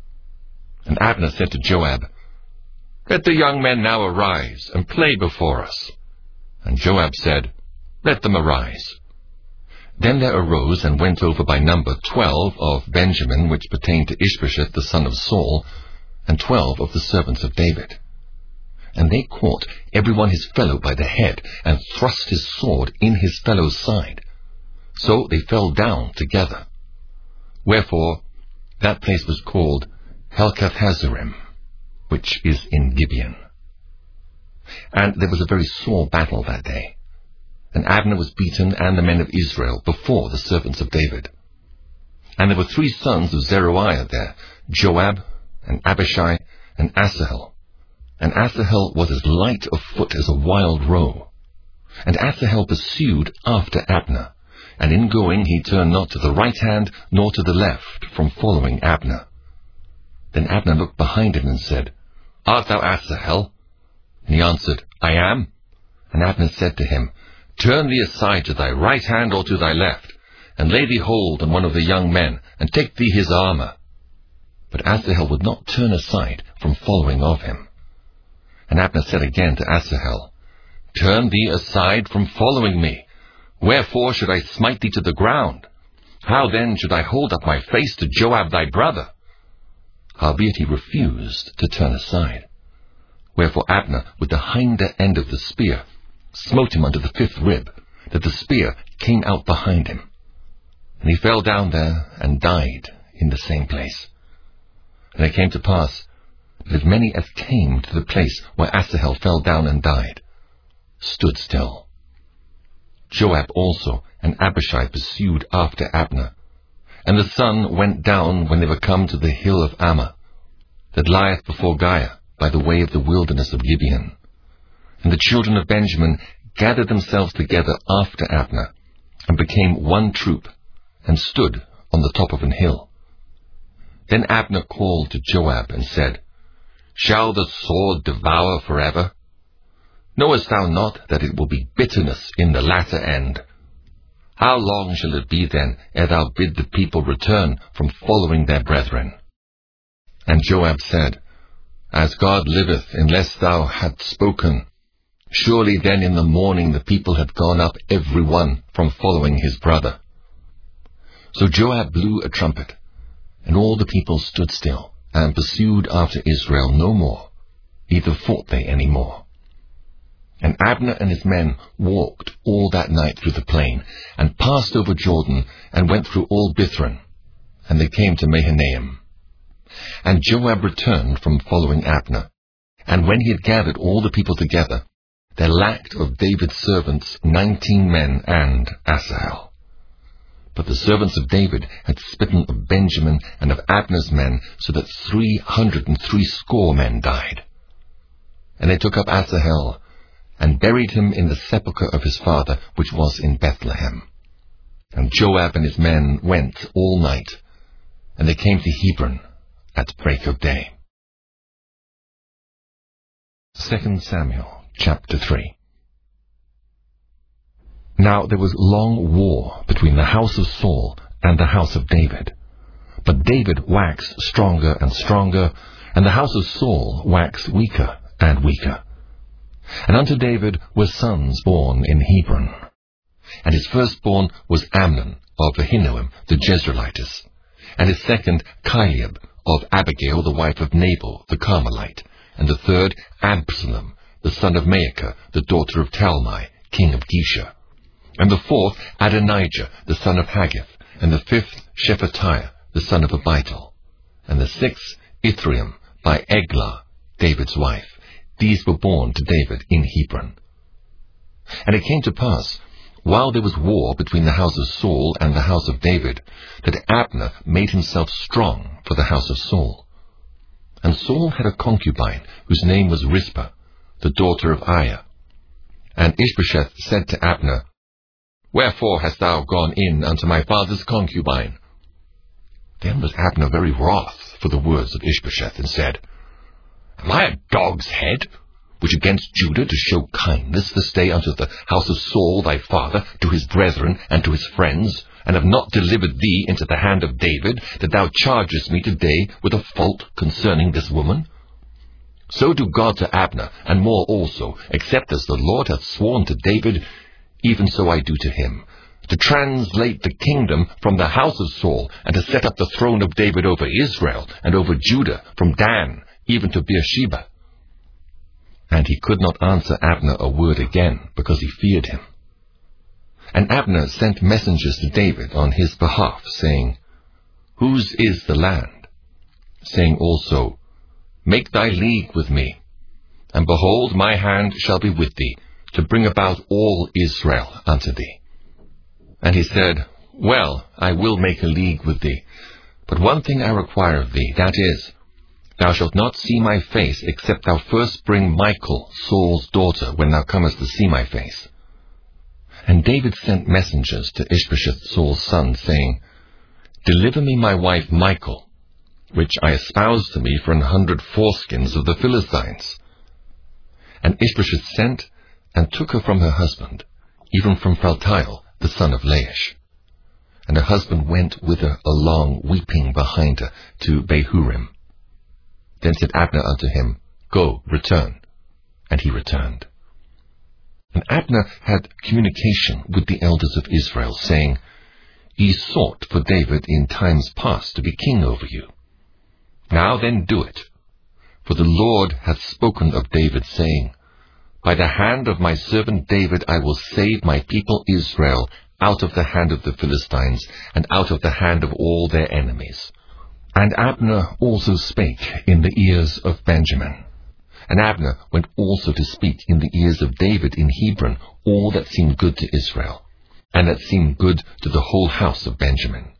And Abner said to Joab, Let the young men now arise, and play before us. And Joab said, Let them arise. Then there arose and went over by number 12 of Benjamin, which pertained to Ishbosheth the son of Saul, and 12 of the servants of David. And they caught every one his fellow by the head, and thrust his sword in his fellow's side. So they fell down together. Wherefore that place was called Helkath-Hazarim, which is in Gibeon. And there was a very sore battle that day. And Abner was beaten, and the men of Israel, before the servants of David. And there were 3 sons of Zeruiah there, Joab, and Abishai, and Asahel. And Asahel was as light of foot as a wild roe. And Asahel pursued after Abner, and in going he turned not to the right hand nor to the left from following Abner. Then Abner looked behind him and said, Art thou Asahel? And he answered, I am. And Abner said to him, Turn thee aside to thy right hand or to thy left, and lay thee hold on one of the young men, and take thee his armor. But Asahel would not turn aside from following of him. And Abner said again to Asahel, Turn thee aside from following me. Wherefore should I smite thee to the ground? How then should I hold up my face to Joab thy brother? Howbeit he refused to turn aside. Wherefore Abner, with the hinder end of the spear, smote him under the 5th rib, that the spear came out behind him. And he fell down there and died in the same place. And it came to pass that as many as came to the place where Asahel fell down and died stood still. Joab also and Abishai pursued after Abner, and the sun went down when they were come to the hill of Ammah, that lieth before Giah, by the way of the wilderness of Gibeon. And the children of Benjamin gathered themselves together after Abner, and became one troop, and stood on the top of an hill. Then Abner called to Joab, and said, Shall the sword devour forever? Knowest thou not that it will be bitterness in the latter end? How long shall it be then, ere thou bid the people return from following their brethren? And Joab said, As God liveth, unless thou hadst spoken, surely then in the morning the people had gone up every one from following his brother. So Joab blew a trumpet, and all the people stood still, and pursued after Israel no more, neither fought they any more. And Abner and his men walked all that night through the plain, and passed over Jordan, and went through all Bithron, and they came to Mahanaim. And Joab returned from following Abner, and when he had gathered all the people together, there lacked of David's servants 19 men and Asahel. But the servants of David had smitten of Benjamin and of Abner's men, so that 360 men died. And they took up Asahel, and buried him in the sepulchre of his father, which was in Bethlehem. And Joab and his men went all night, and they came to Hebron at break of day. 2 Samuel chapter 3. Now there was long war between the house of Saul and the house of David. But David waxed stronger and stronger, and the house of Saul waxed weaker and weaker. And unto David were sons born in Hebron. And his firstborn was Amnon of Ahinoam the Jezreelitess, and his second Chileab of Abigail the wife of Nabal the Carmelite, and the third Absalom the son of Maacah the daughter of Talmai king of Geshur, and the fourth Adonijah the son of Haggith, and the fifth Shephatiah the son of Abital, and the sixth Ithream by Eglah David's wife. These were born to David in Hebron. And it came to pass, while there was war between the house of Saul and the house of David, that Abner made himself strong for the house of Saul. And Saul had a concubine, whose name was Rizpah, the daughter of Aiah. And Ishbosheth said to Abner, Wherefore hast thou gone in unto my father's concubine? Then was Abner very wroth for the words of Ishbosheth, and said, Am I a dog's head, which against Judah to show kindness this day unto the house of Saul thy father, to his brethren, and to his friends, and have not delivered thee into the hand of David, that thou chargest me today with a fault concerning this woman? So do God to Abner, and more also, except as the Lord hath sworn to David, even so I do to him, to translate the kingdom from the house of Saul, and to set up the throne of David over Israel, and over Judah, from Dan, even to Beersheba. And he could not answer Abner a word again, because he feared him. And Abner sent messengers to David on his behalf, saying, Whose is the land? Saying also, Make thy league with me, and behold, my hand shall be with thee, to bring about all Israel unto thee. And he said, Well, I will make a league with thee, but one thing I require of thee, that is, thou shalt not see my face, except thou first bring Michal, Saul's daughter, when thou comest to see my face. And David sent messengers to Ishbosheth Saul's son, saying, Deliver me my wife Michal, which I espoused to me for 100 foreskins of the Philistines. And Ishbosheth sent, and took her from her husband, even from Phaltiel, the son of Laish. And her husband went with her along, weeping behind her, to Bahurim. Then said Abner unto him, Go, return. And he returned. And Abner had communication with the elders of Israel, saying, Ye sought for David in times past to be king over you. Now then do it. For the Lord hath spoken of David, saying, By the hand of my servant David I will save my people Israel out of the hand of the Philistines, and out of the hand of all their enemies. And Abner also spake in the ears of Benjamin. And Abner went also to speak in the ears of David in Hebron all that seemed good to Israel, and that seemed good to the whole house of Benjamin.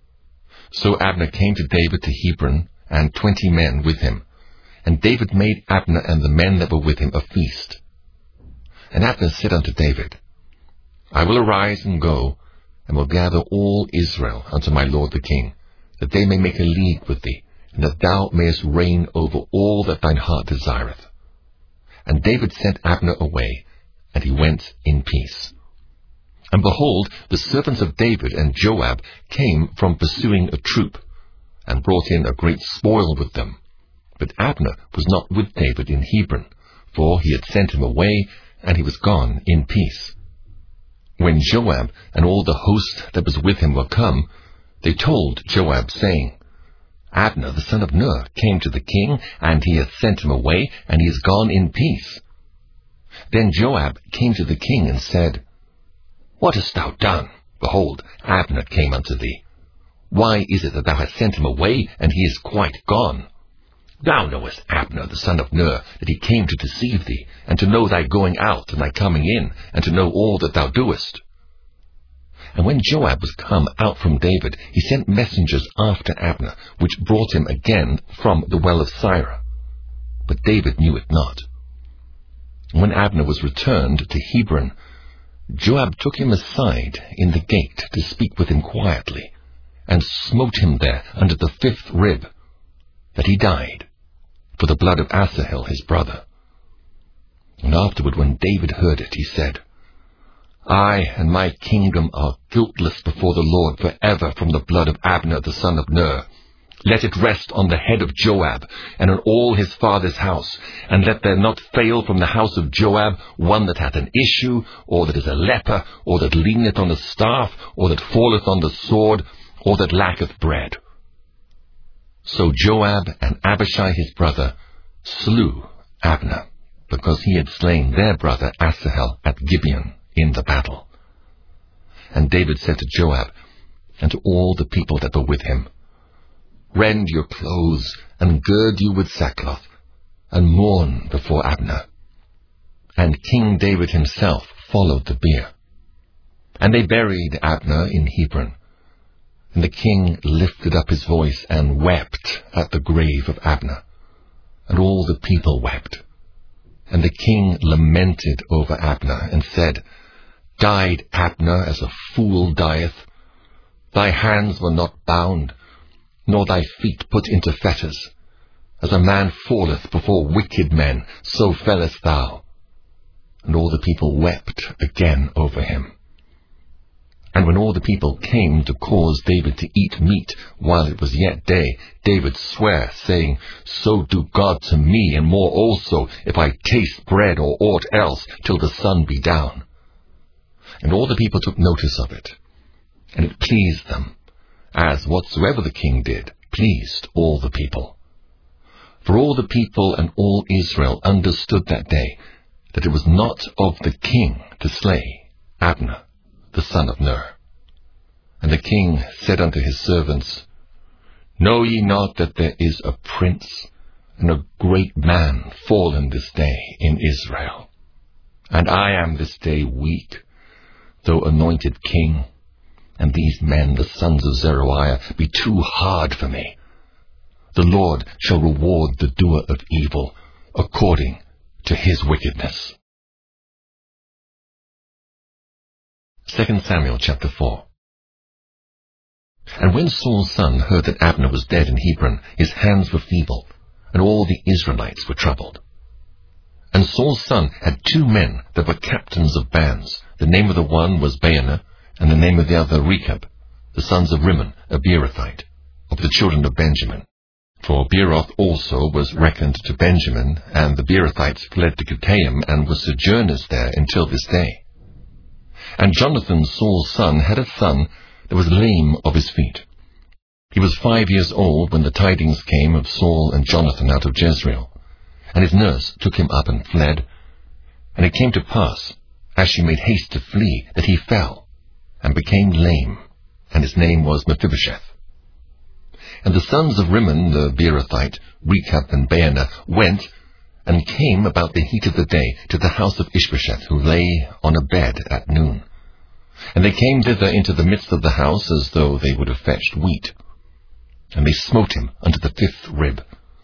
So Abner came to David to Hebron, and 20 men with him. And David made Abner and the men that were with him a feast. And Abner said unto David, I will arise and go, and will gather all Israel unto my lord the king, that they may make a league with thee, and that thou mayest reign over all that thine heart desireth. And David sent Abner away, and he went in peace. And behold, the servants of David and Joab came from pursuing a troop, and brought in a great spoil with them. But Abner was not with David in Hebron, for he had sent him away, and he was gone in peace. When Joab and all the host that was with him were come, they told Joab, saying, Abner the son of Ner came to the king, and he hath sent him away, and he is gone in peace. Then Joab came to the king and said, What hast thou done? Behold, Abner came unto thee. Why is it that thou hast sent him away, and he is quite gone? Thou knowest Abner the son of Ner, that he came to deceive thee, and to know thy going out and thy coming in, and to know all that thou doest. And when Joab was come out from David, he sent messengers after Abner, which brought him again from the well of Sirah. But David knew it not. And when Abner was returned to Hebron, Joab took him aside in the gate to speak with him quietly, and smote him there under the 5th rib, that he died, for the blood of Asahel his brother. And afterward, when David heard it, he said, I and my kingdom are guiltless before the Lord for ever from the blood of Abner the son of Ner. Let it rest on the head of Joab, and on all his father's house, and let there not fail from the house of Joab one that hath an issue, or that is a leper, or that leaneth on the staff, or that falleth on the sword, or that lacketh bread. So Joab and Abishai his brother slew Abner, because he had slain their brother Asahel at Gibeon in the battle. And David said to Joab, and to all the people that were with him, Rend your clothes, and gird you with sackcloth, and mourn before Abner. And King David himself followed the bier. And they buried Abner in Hebron. And the king lifted up his voice, and wept at the grave of Abner. And all the people wept. And the king lamented over Abner, and said, Died Abner as a fool dieth? Thy hands were not bound, nor thy feet put into fetters. As a man falleth before wicked men, so fellest thou. And all the people wept again over him. And when all the people came to cause David to eat meat while it was yet day, David sware, saying, So do God to me, and more also, if I taste bread or aught else, till the sun be down. And all the people took notice of it, and it pleased them, as whatsoever the king did pleased all the people. For all the people and all Israel understood that day that it was not of the king to slay Abner the son of Ner. And the king said unto his servants, Know ye not that there is a prince and a great man fallen this day in Israel? And I am this day weak, though anointed king, and these men, the sons of Zeruiah, be too hard for me. The Lord shall reward the doer of evil according to his wickedness. 2 Samuel chapter 4. And when Saul's son heard that Abner was dead in Hebron, his hands were feeble, and all the Israelites were troubled. And Saul's son had 2 men that were captains of bands. The name of the one was Baanah, and the name of the other Rechab, the sons of Rimmon, a Beerothite, of the children of Benjamin. For Beeroth also was reckoned to Benjamin, and the Beerothites fled to Gittaim, and were sojourners there until this day. And Jonathan, Saul's son, had a son that was lame of his feet. He was 5 years old when the tidings came of Saul and Jonathan out of Jezreel, and his nurse took him up and fled. And it came to pass, as she made haste to flee, that he fell, and became lame, and his name was Mephibosheth. And the sons of Rimmon the Beerothite, Rechab and Baanah, went and came about the heat of the day to the house of Ishbosheth, who lay on a bed at noon. And they came thither into the midst of the house, as though they would have fetched wheat. And they smote him unto the 5th rib.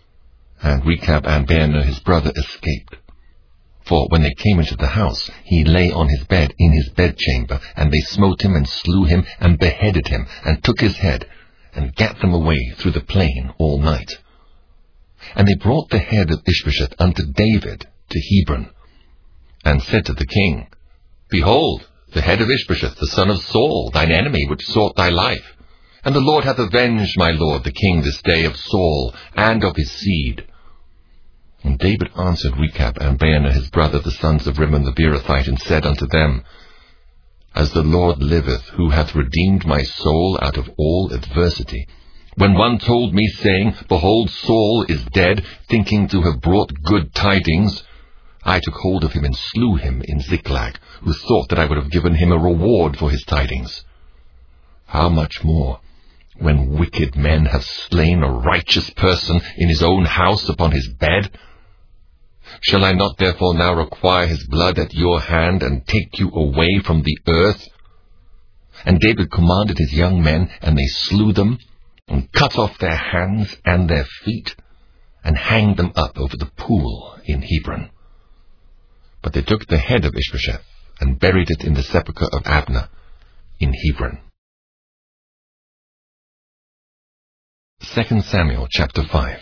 And Rechab and Baanah his brother escaped. For when they came into the house, he lay on his bed in his bedchamber, and they smote him, and slew him, and beheaded him, and took his head, and gat them away through the plain all night. And they brought the head of Ishbosheth unto David to Hebron, and said to the king, Behold, the head of Ishbosheth, the son of Saul, thine enemy, which sought thy life. And the Lord hath avenged my lord the king this day of Saul, and of his seed. And David answered Rechab and Baanah his brother, the sons of Rimmon the Beerothite, and said unto them, As the Lord liveth, who hath redeemed my soul out of all adversity, when one told me, saying, Behold, Saul is dead, thinking to have brought good tidings, I took hold of him and slew him in Ziklag, who thought that I would have given him a reward for his tidings. How much more, when wicked men have slain a righteous person in his own house upon his bed? Shall I not therefore now require his blood at your hand, and take you away from the earth? And David commanded his young men, and they slew them, and cut off their hands and their feet, and hanged them up over the pool in Hebron. But they took the head of Ishbosheth, and buried it in the sepulchre of Abner in Hebron. 2 Samuel chapter 5.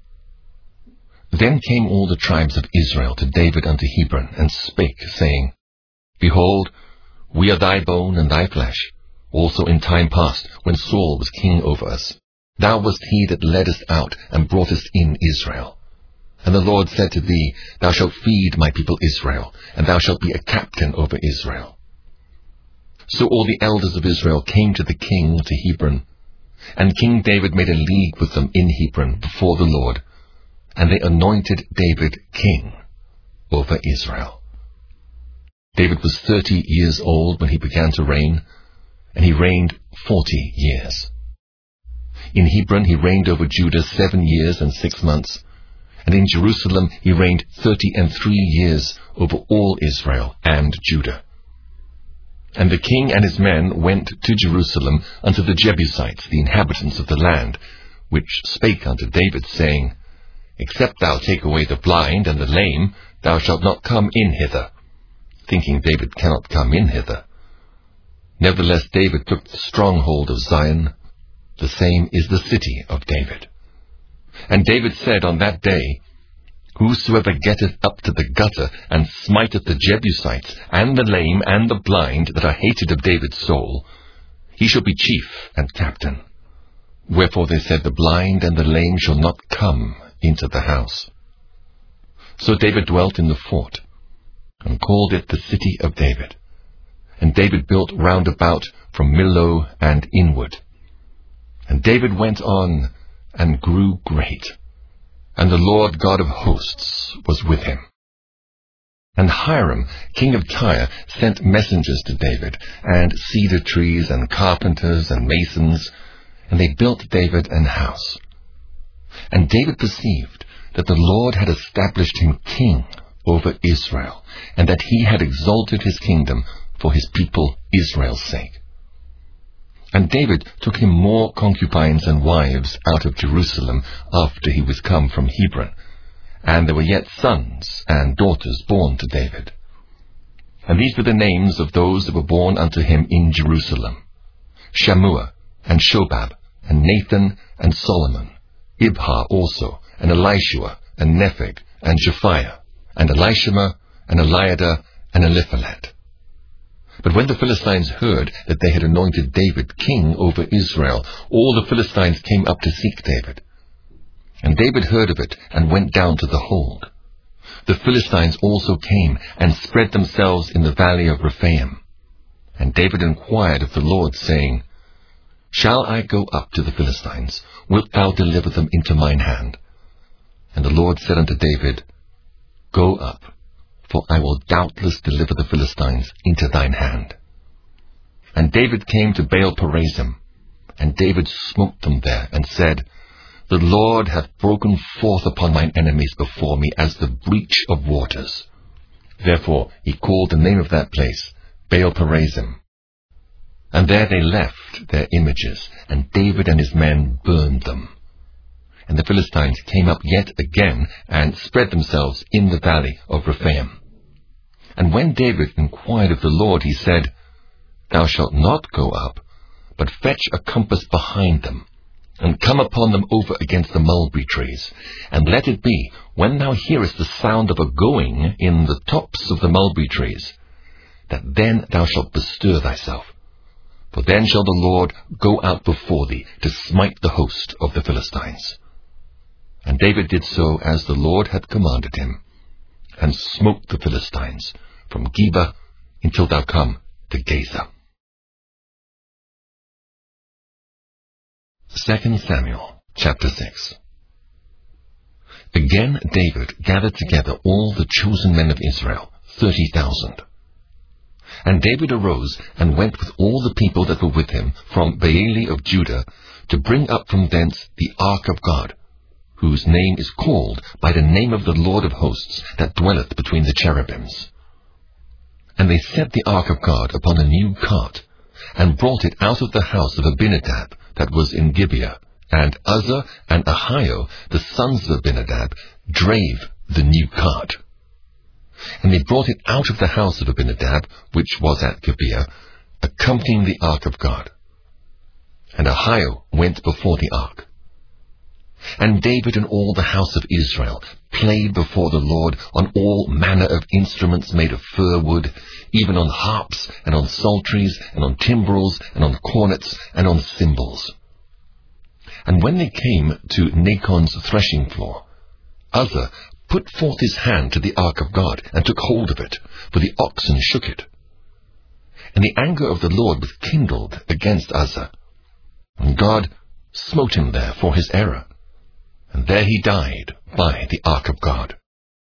Then came all the tribes of Israel to David unto Hebron, and spake, saying, Behold, we are thy bone and thy flesh. Also in time past, when Saul was king over us, thou wast he that led us out, and brought us in Israel. And the Lord said to thee, Thou shalt feed my people Israel, and thou shalt be a captain over Israel. So all the elders of Israel came to the king to Hebron, and King David made a league with them in Hebron before the Lord, and they anointed David king over Israel. David was 30 years old when he began to reign, and he reigned 40 years. In Hebron he reigned over Judah 7 years and 6 months, and in Jerusalem he reigned 33 years over all Israel and Judah. And the king and his men went to Jerusalem unto the Jebusites, the inhabitants of the land, which spake unto David, saying, Except thou take away the blind and the lame, thou shalt not come in hither. Thinking David cannot come in hither. Nevertheless David took the stronghold of Zion, the same is the city of David. And David said on that day, Whosoever getteth up to the gutter, and smiteth the Jebusites, and the lame, and the blind, that are hated of David's soul, he shall be chief and captain. Wherefore they said, The blind and the lame shall not come into the house. So David dwelt in the fort, and called it the city of David. And David built round about from Millo and inward. And David went on, and grew great, and the Lord God of hosts was with him. And Hiram, king of Tyre, sent messengers to David, and cedar trees, and carpenters, and masons, and they built David an house. And David perceived that the Lord had established him king over Israel, and that he had exalted his kingdom for his people Israel's sake. And David took him more concubines and wives out of Jerusalem after he was come from Hebron, and there were yet sons and daughters born to David. And these were the names of those that were born unto him in Jerusalem: Shammua, and Shobab, and Nathan, and Solomon, Ibhar also, and Elishua, and Nepheg, and Japhiah, and Elishama, and Eliada, and Eliphalet. But when the Philistines heard that they had anointed David king over Israel, all the Philistines came up to seek David. And David heard of it, and went down to the hold. The Philistines also came, and spread themselves in the valley of Rephaim. And David inquired of the Lord, saying, Shall I go up to the Philistines? Wilt thou deliver them into mine hand? And the Lord said unto David, Go up, for I will doubtless deliver the Philistines into thine hand. And David came to Baal-perazim, and David smote them there, and said, The Lord hath broken forth upon mine enemies before me as the breach of waters. Therefore he called the name of that place Baal-perazim. And there they left their images, and David and his men burned them. And the Philistines came up yet again, and spread themselves in the valley of Rephaim. And when David inquired of the Lord, he said, Thou shalt not go up, but fetch a compass behind them, and come upon them over against the mulberry trees. And let it be, when thou hearest the sound of a going in the tops of the mulberry trees, that then thou shalt bestir thyself. For then shall the Lord go out before thee to smite the host of the Philistines. And David did so as the Lord had commanded him, and smote the Philistines from Geba until thou come to Gaza. 2 Samuel chapter 6. Again David gathered together all the chosen men of Israel, 30,000. And David arose and went with all the people that were with him from Baale of Judah to bring up from thence the ark of God, whose name is called by the name of the Lord of hosts that dwelleth between the cherubims. And they set the ark of God upon a new cart, and brought it out of the house of Abinadab that was in Gibeah, and Uzzah and Ahio, the sons of Abinadab, drave the new cart. And they brought it out of the house of Abinadab, which was at Gibeah, accompanying the ark of God. And Ahio went before the ark. And David and all the house of Israel played before the Lord on all manner of instruments made of fir wood, even on harps, and on psalteries, and on timbrels, and on cornets, and on cymbals. And when they came to Nachon's threshing floor, Uzzah put forth his hand to the ark of God, and took hold of it, for the oxen shook it. And the anger of the Lord was kindled against Uzzah, and God smote him there for his error. And there he died by the ark of God.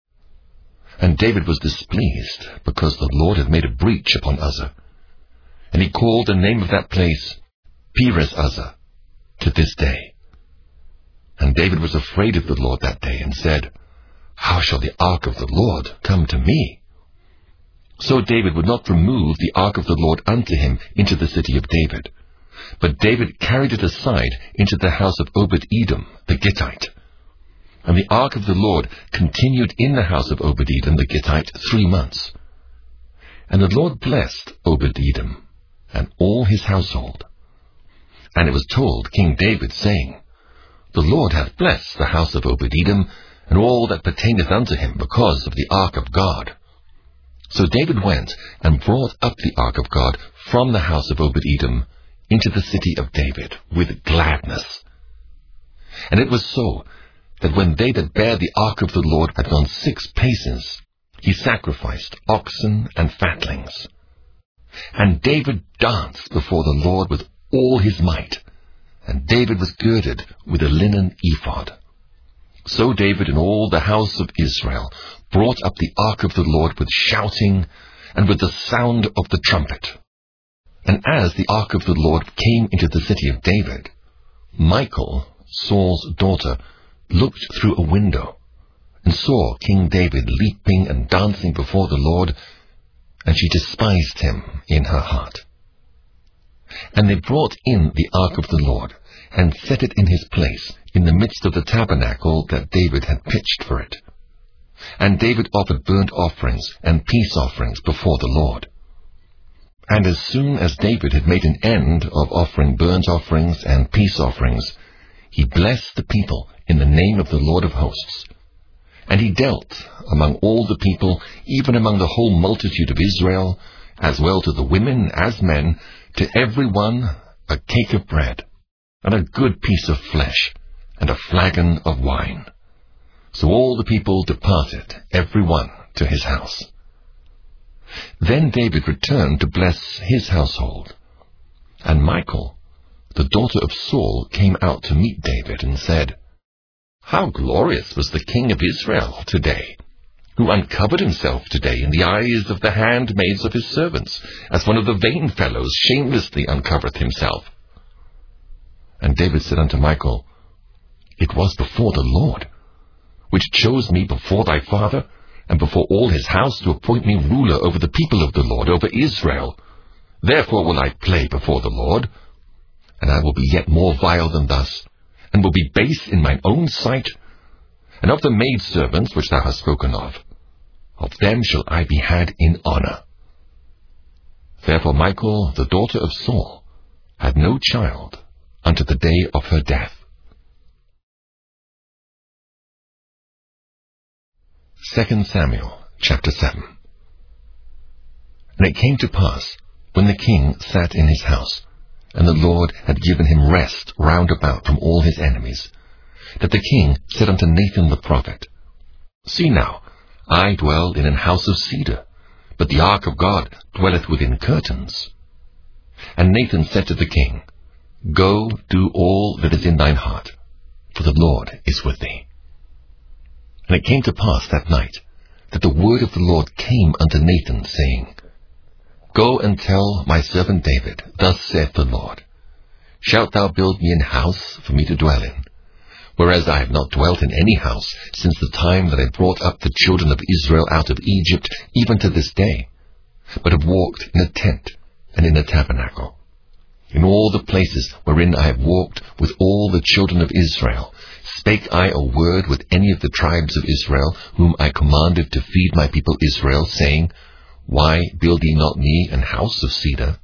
And David was displeased, because the Lord had made a breach upon Uzzah. And he called the name of that place Perez Uzzah to this day. And David was afraid of the Lord that day, and said, How shall the ark of the Lord come to me? So David would not remove the ark of the Lord unto him into the city of David. But David carried it aside into the house of Obed-Edom the Gittite. And the ark of the Lord continued in the house of Obed-Edom the Gittite 3 months. And the Lord blessed Obed-Edom and all his household. And it was told King David, saying, The Lord hath blessed the house of Obed-Edom, and all that pertaineth unto him, because of the ark of God. So David went and brought up the ark of God from the house of Obed-Edom into the city of David with gladness. And it was so, that when they that bare the ark of the Lord had gone 6 paces, he sacrificed oxen and fatlings. And David danced before the Lord with all his might, and David was girded with a linen ephod. So David and all the house of Israel brought up the ark of the Lord with shouting, and with the sound of the trumpet. And as the ark of the Lord came into the city of David, Michal, Saul's daughter, looked through a window, and saw King David leaping and dancing before the Lord, and she despised him in her heart. And they brought in the ark of the Lord, and set it in his place, in the midst of the tabernacle that David had pitched for it. And David offered burnt offerings and peace offerings before the Lord. And as soon as David had made an end of offering burnt offerings and peace offerings, he blessed the people in the name of the Lord of hosts. And he dealt among all the people, even among the whole multitude of Israel, as well to the women as men, to every one a cake of bread, and a good piece of flesh, and a flagon of wine. So all the people departed, every one to his house. Then David returned to bless his household. And Michal, the daughter of Saul, came out to meet David and said, "How glorious was the king of Israel today, who uncovered himself today in the eyes of the handmaids of his servants, as one of the vain fellows shamelessly uncovereth himself." And David said unto Michal, "It was before the Lord, which chose me before thy father, and before all his house, to appoint me ruler over the people of the Lord, over Israel. Therefore will I play before the Lord, and I will be yet more vile than thus, and will be base in mine own sight. And of the maidservants which thou hast spoken of them shall I be had in honor." Therefore Michal, the daughter of Saul, had no child unto the day of her death. 2 Samuel chapter 7. And it came to pass, when the king sat in his house, and the Lord had given him rest round about from all his enemies, that the king said unto Nathan the prophet, "See now, I dwell in an house of cedar, but the ark of God dwelleth within curtains." And Nathan said to the king, "Go, do all that is in thine heart, for the Lord is with thee." And it came to pass that night, that the word of the Lord came unto Nathan, saying, "Go and tell my servant David, Thus saith the Lord, Shalt thou build me an house for me to dwell in? Whereas I have not dwelt in any house since the time that I brought up the children of Israel out of Egypt, even to this day, but have walked in a tent and in a tabernacle. In all the places wherein I have walked with all the children of Israel, spake I a word with any of the tribes of Israel, whom I commanded to feed my people Israel, saying, Why build ye not me an house of cedar?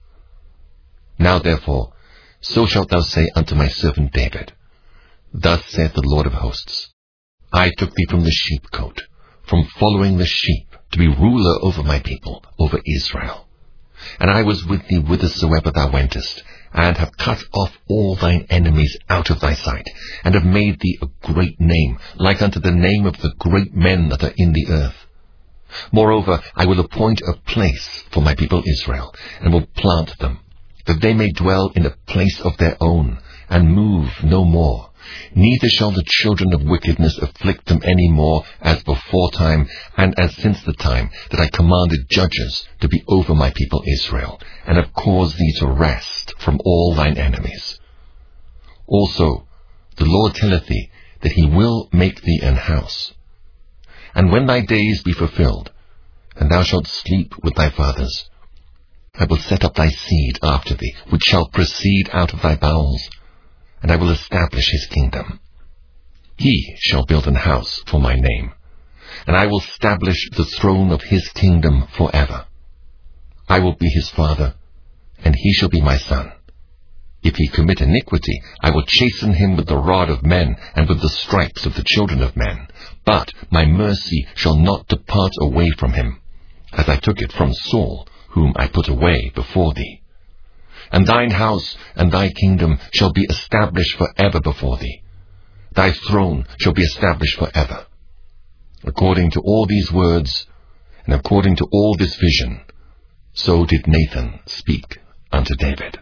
Now therefore, so shalt thou say unto my servant David, Thus saith the Lord of hosts, I took thee from the sheepcote, from following the sheep, to be ruler over my people, over Israel. And I was with thee whithersoever thou wentest, and have cut off all thine enemies out of thy sight, and have made thee a great name, like unto the name of the great men that are in the earth. Moreover, I will appoint a place for my people Israel, and will plant them, that they may dwell in a place of their own, and move no more. Neither shall the children of wickedness afflict them any more, as beforetime, and as since the time that I commanded judges to be over my people Israel, and have caused thee to rest from all thine enemies. Also, the Lord telleth thee that he will make thee an house. And when thy days be fulfilled, and thou shalt sleep with thy fathers, I will set up thy seed after thee, which shall proceed out of thy bowels, and I will establish his kingdom. He shall build an house for my name, and I will establish the throne of his kingdom forever. I will be his father, and he shall be my son. If he commit iniquity, I will chasten him with the rod of men, and with the stripes of the children of men. But my mercy shall not depart away from him, as I took it from Saul, whom I put away before thee. And thine house and thy kingdom shall be established forever before thee. Thy throne shall be established forever. According to all these words, and according to all this vision, so did Nathan speak unto David.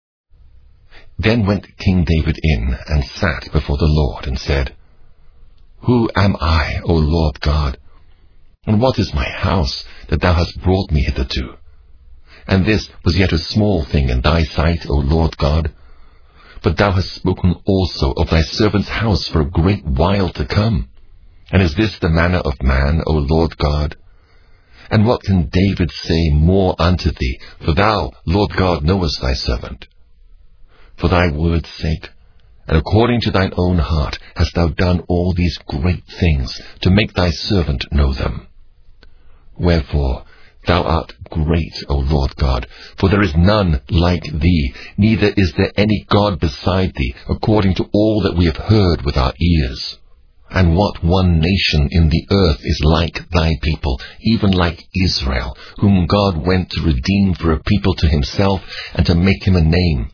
Then went King David in, and sat before the Lord, and said, Who am I, O Lord God? And what is my house, that thou hast brought me hitherto? And this was yet a small thing in thy sight, O Lord God. But thou hast spoken also of thy servant's house for a great while to come. And is this the manner of man, O Lord God? And what can David say more unto thee? For thou, Lord God, knowest thy servant. For thy word's sake, and according to thine own heart, hast thou done all these great things, to make thy servant know them. Wherefore, thou art great, O Lord God, for there is none like thee, neither is there any God beside thee, according to all that we have heard with our ears. And what one nation in the earth is like thy people, even like Israel, whom God went to redeem for a people to himself, and to make him a name,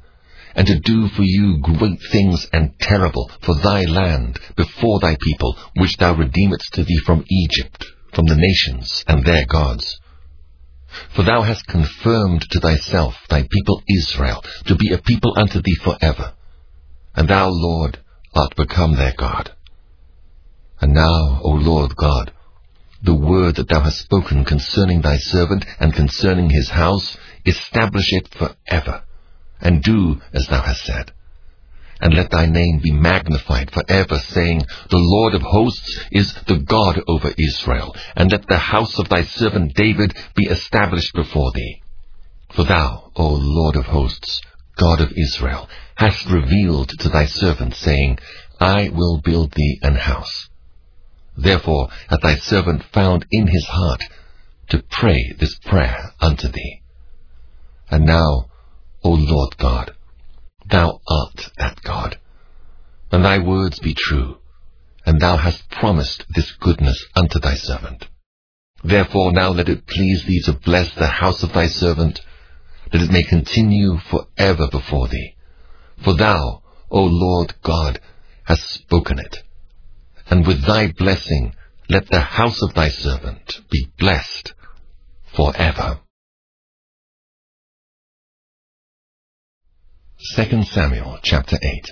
and to do for you great things and terrible for thy land before thy people, which thou redeemedst to thee from Egypt, from the nations and their gods. For thou hast confirmed to thyself thy people Israel, to be a people unto thee forever. And thou, Lord, art become their God. And now, O Lord God, the word that thou hast spoken concerning thy servant and concerning his house, establish it forever, and do as thou hast said. And let thy name be magnified forever, saying, The Lord of hosts is the God over Israel, and let the house of thy servant David be established before thee. For thou, O Lord of hosts, God of Israel, hast revealed to thy servant, saying, I will build thee an house. Therefore hath thy servant found in his heart to pray this prayer unto thee. And now, O Lord God, thou art that God, and thy words be true, and thou hast promised this goodness unto thy servant. Therefore now let it please thee to bless the house of thy servant, that it may continue for ever before thee. For thou, O Lord God, hast spoken it. And with thy blessing let the house of thy servant be blessed forever. 2 Samuel chapter 8.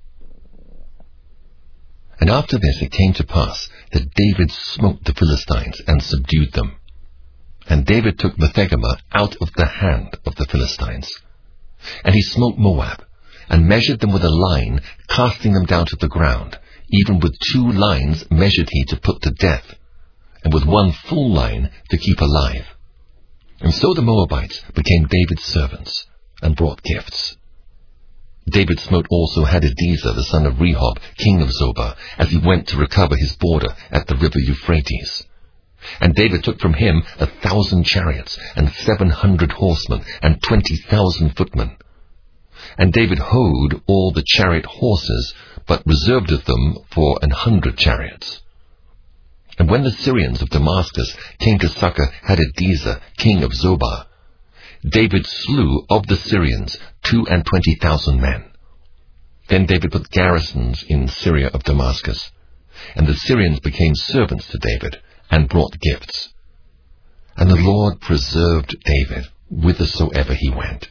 And after this it came to pass that David smote the Philistines and subdued them. And David took Bethegema out of the hand of the Philistines. And he smote Moab, and measured them with a line, casting them down to the ground. Even with 2 lines measured he to put to death, and with 1 full line to keep alive. And so the Moabites became David's servants, and brought gifts. David smote also Hadadezer the son of Rehob, king of Zobah, as he went to recover his border at the river Euphrates. And David took from him 1,000 chariots, and 700 horsemen, and 20,000 footmen. And David houghed all the chariot horses, but reserved of them for 100 chariots. And when the Syrians of Damascus came to succor Hadadezer, king of Zobah, David slew of the Syrians 22,000 men. Then David put garrisons in Syria of Damascus, and the Syrians became servants to David, and brought gifts. And the Lord preserved David whithersoever he went.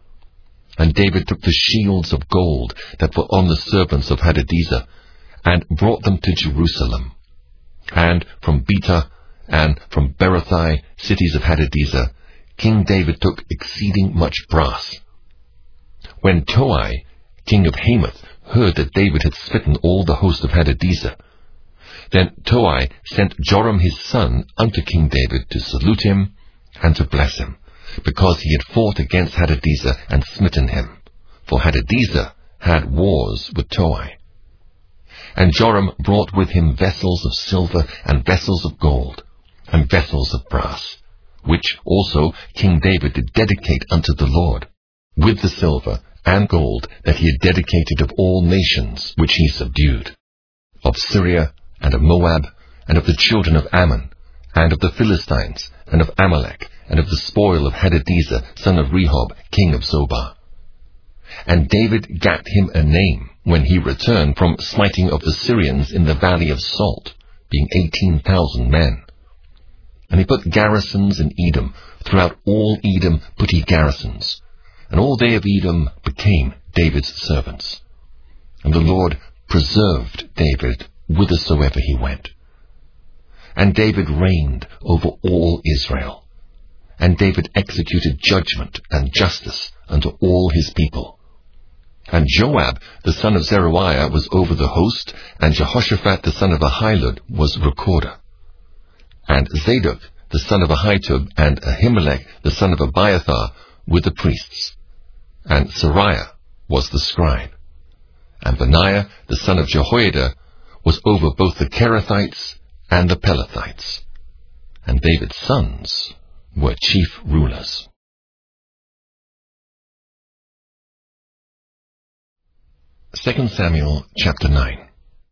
And David took the shields of gold that were on the servants of Hadadezer, and brought them to Jerusalem. And from Betah, and from Berothai, cities of Hadadezer, King David took exceeding much brass. When Toi, king of Hamath, heard that David had smitten all the host of Hadadezer, then Toi sent Joram his son unto King David to salute him and to bless him, because he had fought against Hadadezer and smitten him. For Hadadezer had wars with Toi. And Joram brought with him vessels of silver, and vessels of gold, and vessels of brass, which also King David did dedicate unto the Lord, with the silver and gold that he had dedicated of all nations which he subdued, of Syria, and of Moab, and of the children of Ammon, and of the Philistines, and of Amalek, and of the spoil of Hadadezer, son of Rehob, king of Zobah. And David gat him a name when he returned from smiting of the Syrians in the valley of Salt, being 18,000 men. And he put garrisons in Edom. Throughout all Edom put he garrisons, and all they of Edom became David's servants. And the Lord preserved David whithersoever he went. And David reigned over all Israel. And David executed judgment and justice unto all his people. And Joab the son of Zeruiah was over the host, and Jehoshaphat the son of Ahilud was recorder. And Zadok the son of Ahitub and Ahimelech the son of Abiathar were the priests. And Sariah was the scribe. And Benaiah the son of Jehoiada was over both the Kerethites and the Pelethites. And David's sons were chief rulers. 2 Samuel chapter 9.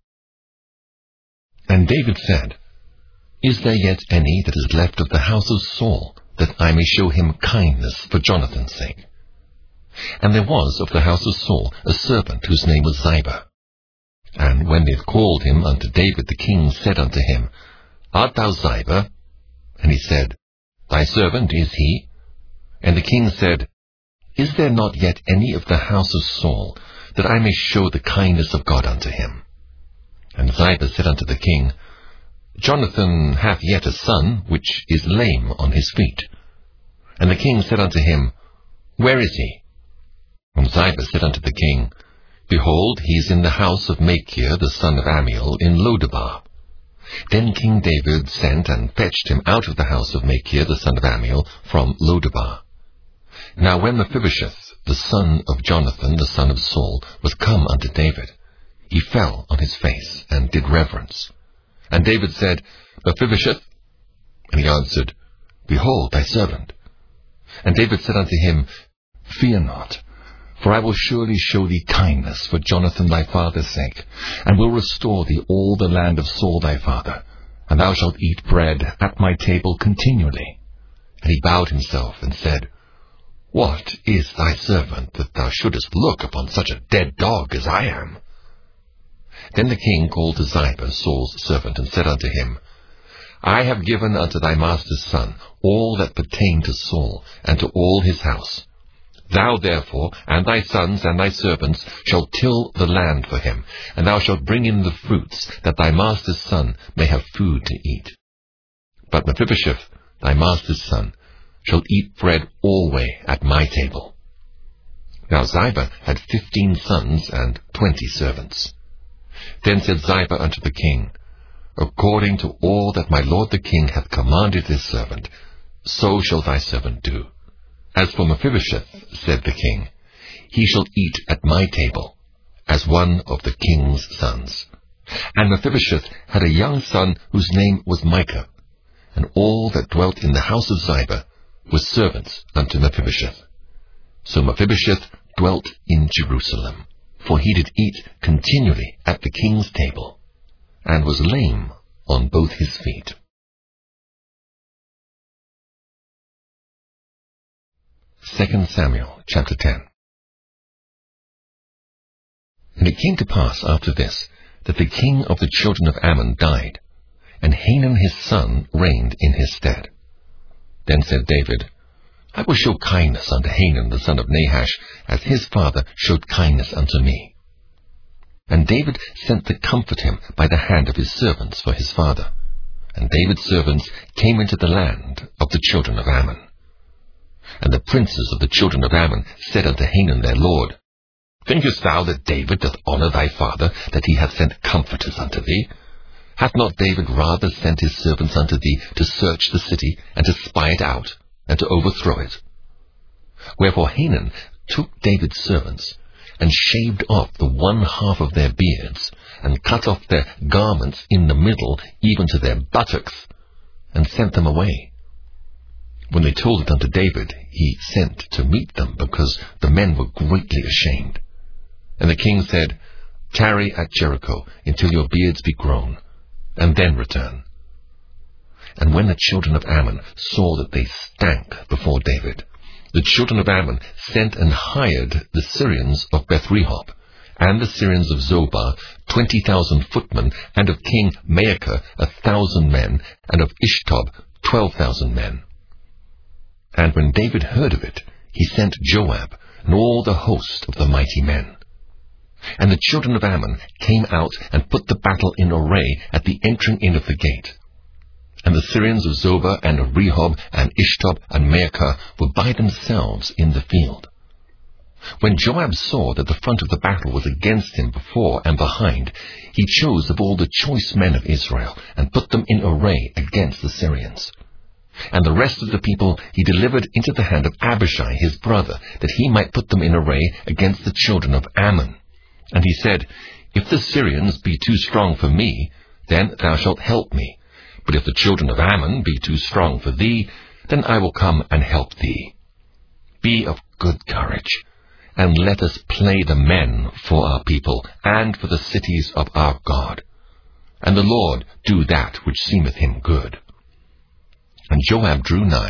And David said, Is there yet any that is left of the house of Saul, that I may show him kindness for Jonathan's sake? And there was of the house of Saul a servant whose name was Ziba. And when they had called him unto David, the king said unto him, Art thou Ziba? And he said, Thy servant is he. And the king said, Is there not yet any of the house of Saul, that I may show the kindness of God unto him? And Ziba said unto the king, Jonathan hath yet a son, which is lame on his feet. And the king said unto him, Where is he? And Ziba said unto the king, Behold, he is in the house of Machir the son of Ammiel in Lodebar. Then King David sent and fetched him out of the house of Machir the son of Ammiel from Lodebar. Now when Mephibosheth, the son of Jonathan the son of Saul, was come unto David, he fell on his face, and did reverence. And David said, Mephibosheth? And he answered, Behold thy servant. And David said unto him, Fear not, for I will surely show thee kindness for Jonathan thy father's sake, and will restore thee all the land of Saul thy father, and thou shalt eat bread at my table continually. And he bowed himself, and said, What is thy servant, that thou shouldest look upon such a dead dog as I am? Then the king called to Ziba, Saul's servant, and said unto him, I have given unto thy master's son all that pertain to Saul, and to all his house. Thou therefore, and thy sons and thy servants, shall till the land for him, and thou shalt bring in the fruits, that thy master's son may have food to eat. But Mephibosheth, thy master's son, shall eat bread alway at my table. Now Ziba had 15 sons and 20 servants. Then said Ziba unto the king, According to all that my lord the king hath commanded his servant, so shall thy servant do. As for Mephibosheth, said the king, he shall eat at my table, as one of the king's sons. And Mephibosheth had a young son whose name was Micah, and all that dwelt in the house of Ziba were servants unto Mephibosheth. So Mephibosheth dwelt in Jerusalem, for he did eat continually at the king's table, and was lame on both his feet. 2 Samuel chapter 10. And it came to pass after this, that the king of the children of Ammon died, and Hanun his son reigned in his stead. Then said David, I will show kindness unto Hanun the son of Nahash, as his father showed kindness unto me. And David sent to comfort him by the hand of his servants for his father. And David's servants came into the land of the children of Ammon. And the princes of the children of Ammon said unto Hanun their lord, Thinkest thou that David doth honour thy father, that he hath sent comforters unto thee? Hath not David rather sent his servants unto thee to search the city, and to spy it out, and to overthrow it? Wherefore Hanun took David's servants, and shaved off the one half of their beards, and cut off their garments in the middle, even to their buttocks, and sent them away. When they told it unto David, he sent to meet them, because the men were greatly ashamed. And the king said, Tarry at Jericho until your beards be grown, and then return. And when the children of Ammon saw that they stank before David, the children of Ammon sent and hired the Syrians of Beth-rehob, and the Syrians of Zobah, 20,000 footmen, and of King Maacah 1,000 men, and of Ishtob 12,000 men. And when David heard of it, he sent Joab, and all the host of the mighty men. And the children of Ammon came out and put the battle in array at the entering in of the gate. And the Syrians of Zobah and of Rehob and Ishtob and Maacah were by themselves in the field. When Joab saw that the front of the battle was against him before and behind, he chose of all the choice men of Israel, and put them in array against the Syrians. And the rest of the people he delivered into the hand of Abishai his brother, that he might put them in array against the children of Ammon. And he said, If the Syrians be too strong for me, then thou shalt help me. But if the children of Ammon be too strong for thee, then I will come and help thee. Be of good courage, and let us play the men for our people, and for the cities of our God. And the Lord do that which seemeth him good. And Joab drew nigh,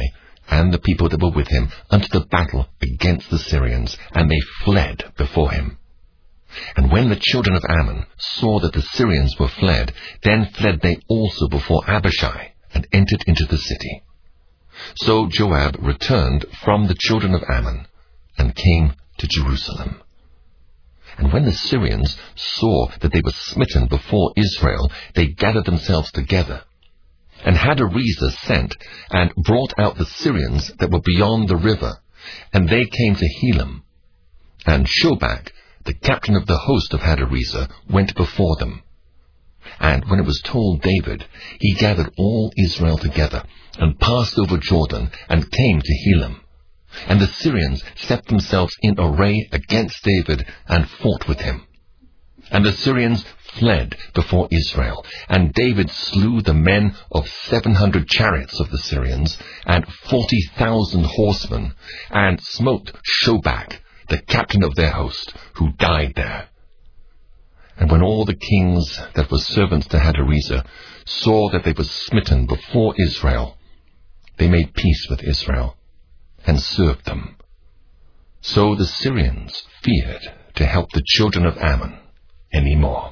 and the people that were with him unto the battle against the Syrians, and they fled before him. And when the children of Ammon saw that the Syrians were fled, then fled they also before Abishai, and entered into the city. So Joab returned from the children of Ammon, and came to Jerusalem. And when the Syrians saw that they were smitten before Israel, they gathered themselves together. And Hadarezer sent, and brought out the Syrians that were beyond the river, and they came to Helam. And Shobach, the captain of the host of Hadarezer, went before them. And when it was told David, he gathered all Israel together, and passed over Jordan, and came to Helam. And the Syrians set themselves in array against David, and fought with him. And the Syrians fled before Israel, and David slew the men of 700 chariots of the Syrians, and 40,000 horsemen, and smote Shobach, the captain of their host, who died there. And when all the kings that were servants to Hadarezer saw that they were smitten before Israel, they made peace with Israel, and served them. So the Syrians feared to help the children of Ammon any more.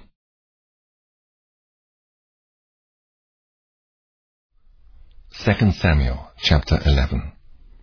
2 Samuel chapter 11.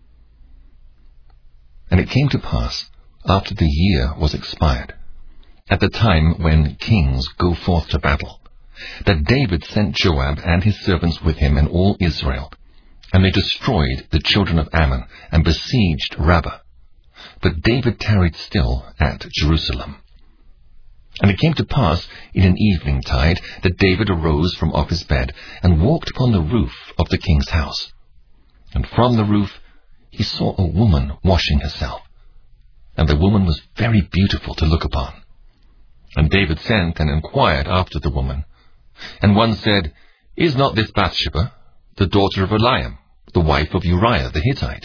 And it came to pass, after the year was expired, at the time when kings go forth to battle, that David sent Joab and his servants with him and all Israel, and they destroyed the children of Ammon, and besieged Rabbah. But David tarried still at Jerusalem. And it came to pass in an evening tide that David arose from off his bed, and walked upon the roof of the king's house. And from the roof he saw a woman washing herself, and the woman was very beautiful to look upon. And David sent and inquired after the woman. And one said, Is not this Bathsheba, the daughter of Eliam, the wife of Uriah the Hittite?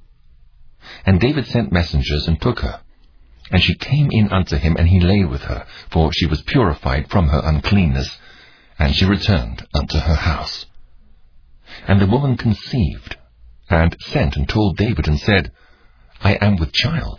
And David sent messengers, and took her. And she came in unto him, and he lay with her, for she was purified from her uncleanness, and she returned unto her house. And the woman conceived, and sent and told David, and said, I am with child.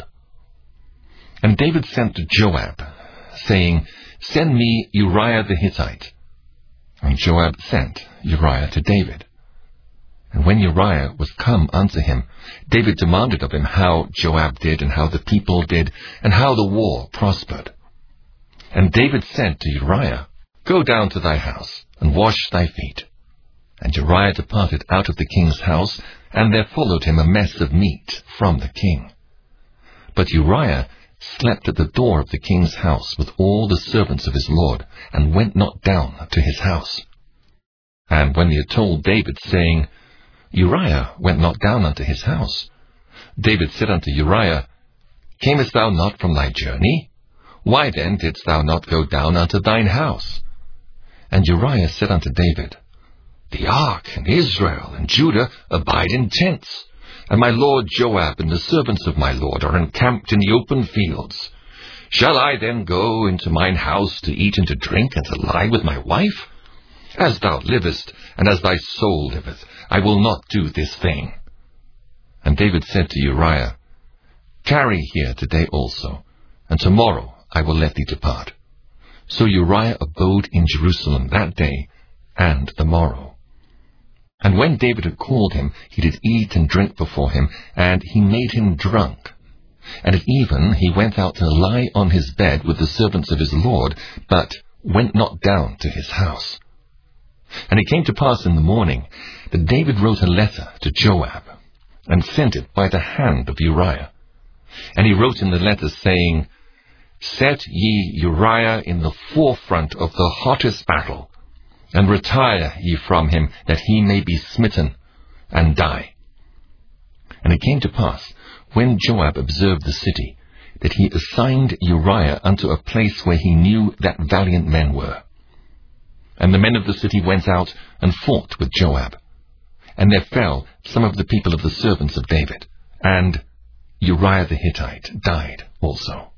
And David sent to Joab, saying, Send me Uriah the Hittite. And Joab sent Uriah to David. And when Uriah was come unto him, David demanded of him how Joab did, and how the people did, and how the war prospered. And David said to Uriah, Go down to thy house, and wash thy feet. And Uriah departed out of the king's house, and there followed him a mess of meat from the king. But Uriah slept at the door of the king's house with all the servants of his lord, and went not down to his house. And when they had told David, saying, Uriah went not down unto his house, David said unto Uriah, Camest thou not from thy journey? Why then didst thou not go down unto thine house? And Uriah said unto David, The ark and Israel and Judah abide in tents, and my lord Joab and the servants of my lord are encamped in the open fields. Shall I then go into mine house to eat and to drink, and to lie with my wife? As thou livest, and as thy soul liveth, I will not do this thing. And David said to Uriah, Tarry here today also, and tomorrow I will let thee depart. So Uriah abode in Jerusalem that day and the morrow. And when David had called him, he did eat and drink before him, and he made him drunk. And at even he went out to lie on his bed with the servants of his lord, but went not down to his house. And it came to pass in the morning that David wrote a letter to Joab, and sent it by the hand of Uriah. And he wrote in the letter, saying, Set ye Uriah in the forefront of the hottest battle, and retire ye from him, that he may be smitten, and die. And it came to pass, when Joab observed the city, that he assigned Uriah unto a place where he knew that valiant men were. And the men of the city went out and fought with Joab. And there fell some of the people of the servants of David, and Uriah the Hittite died also.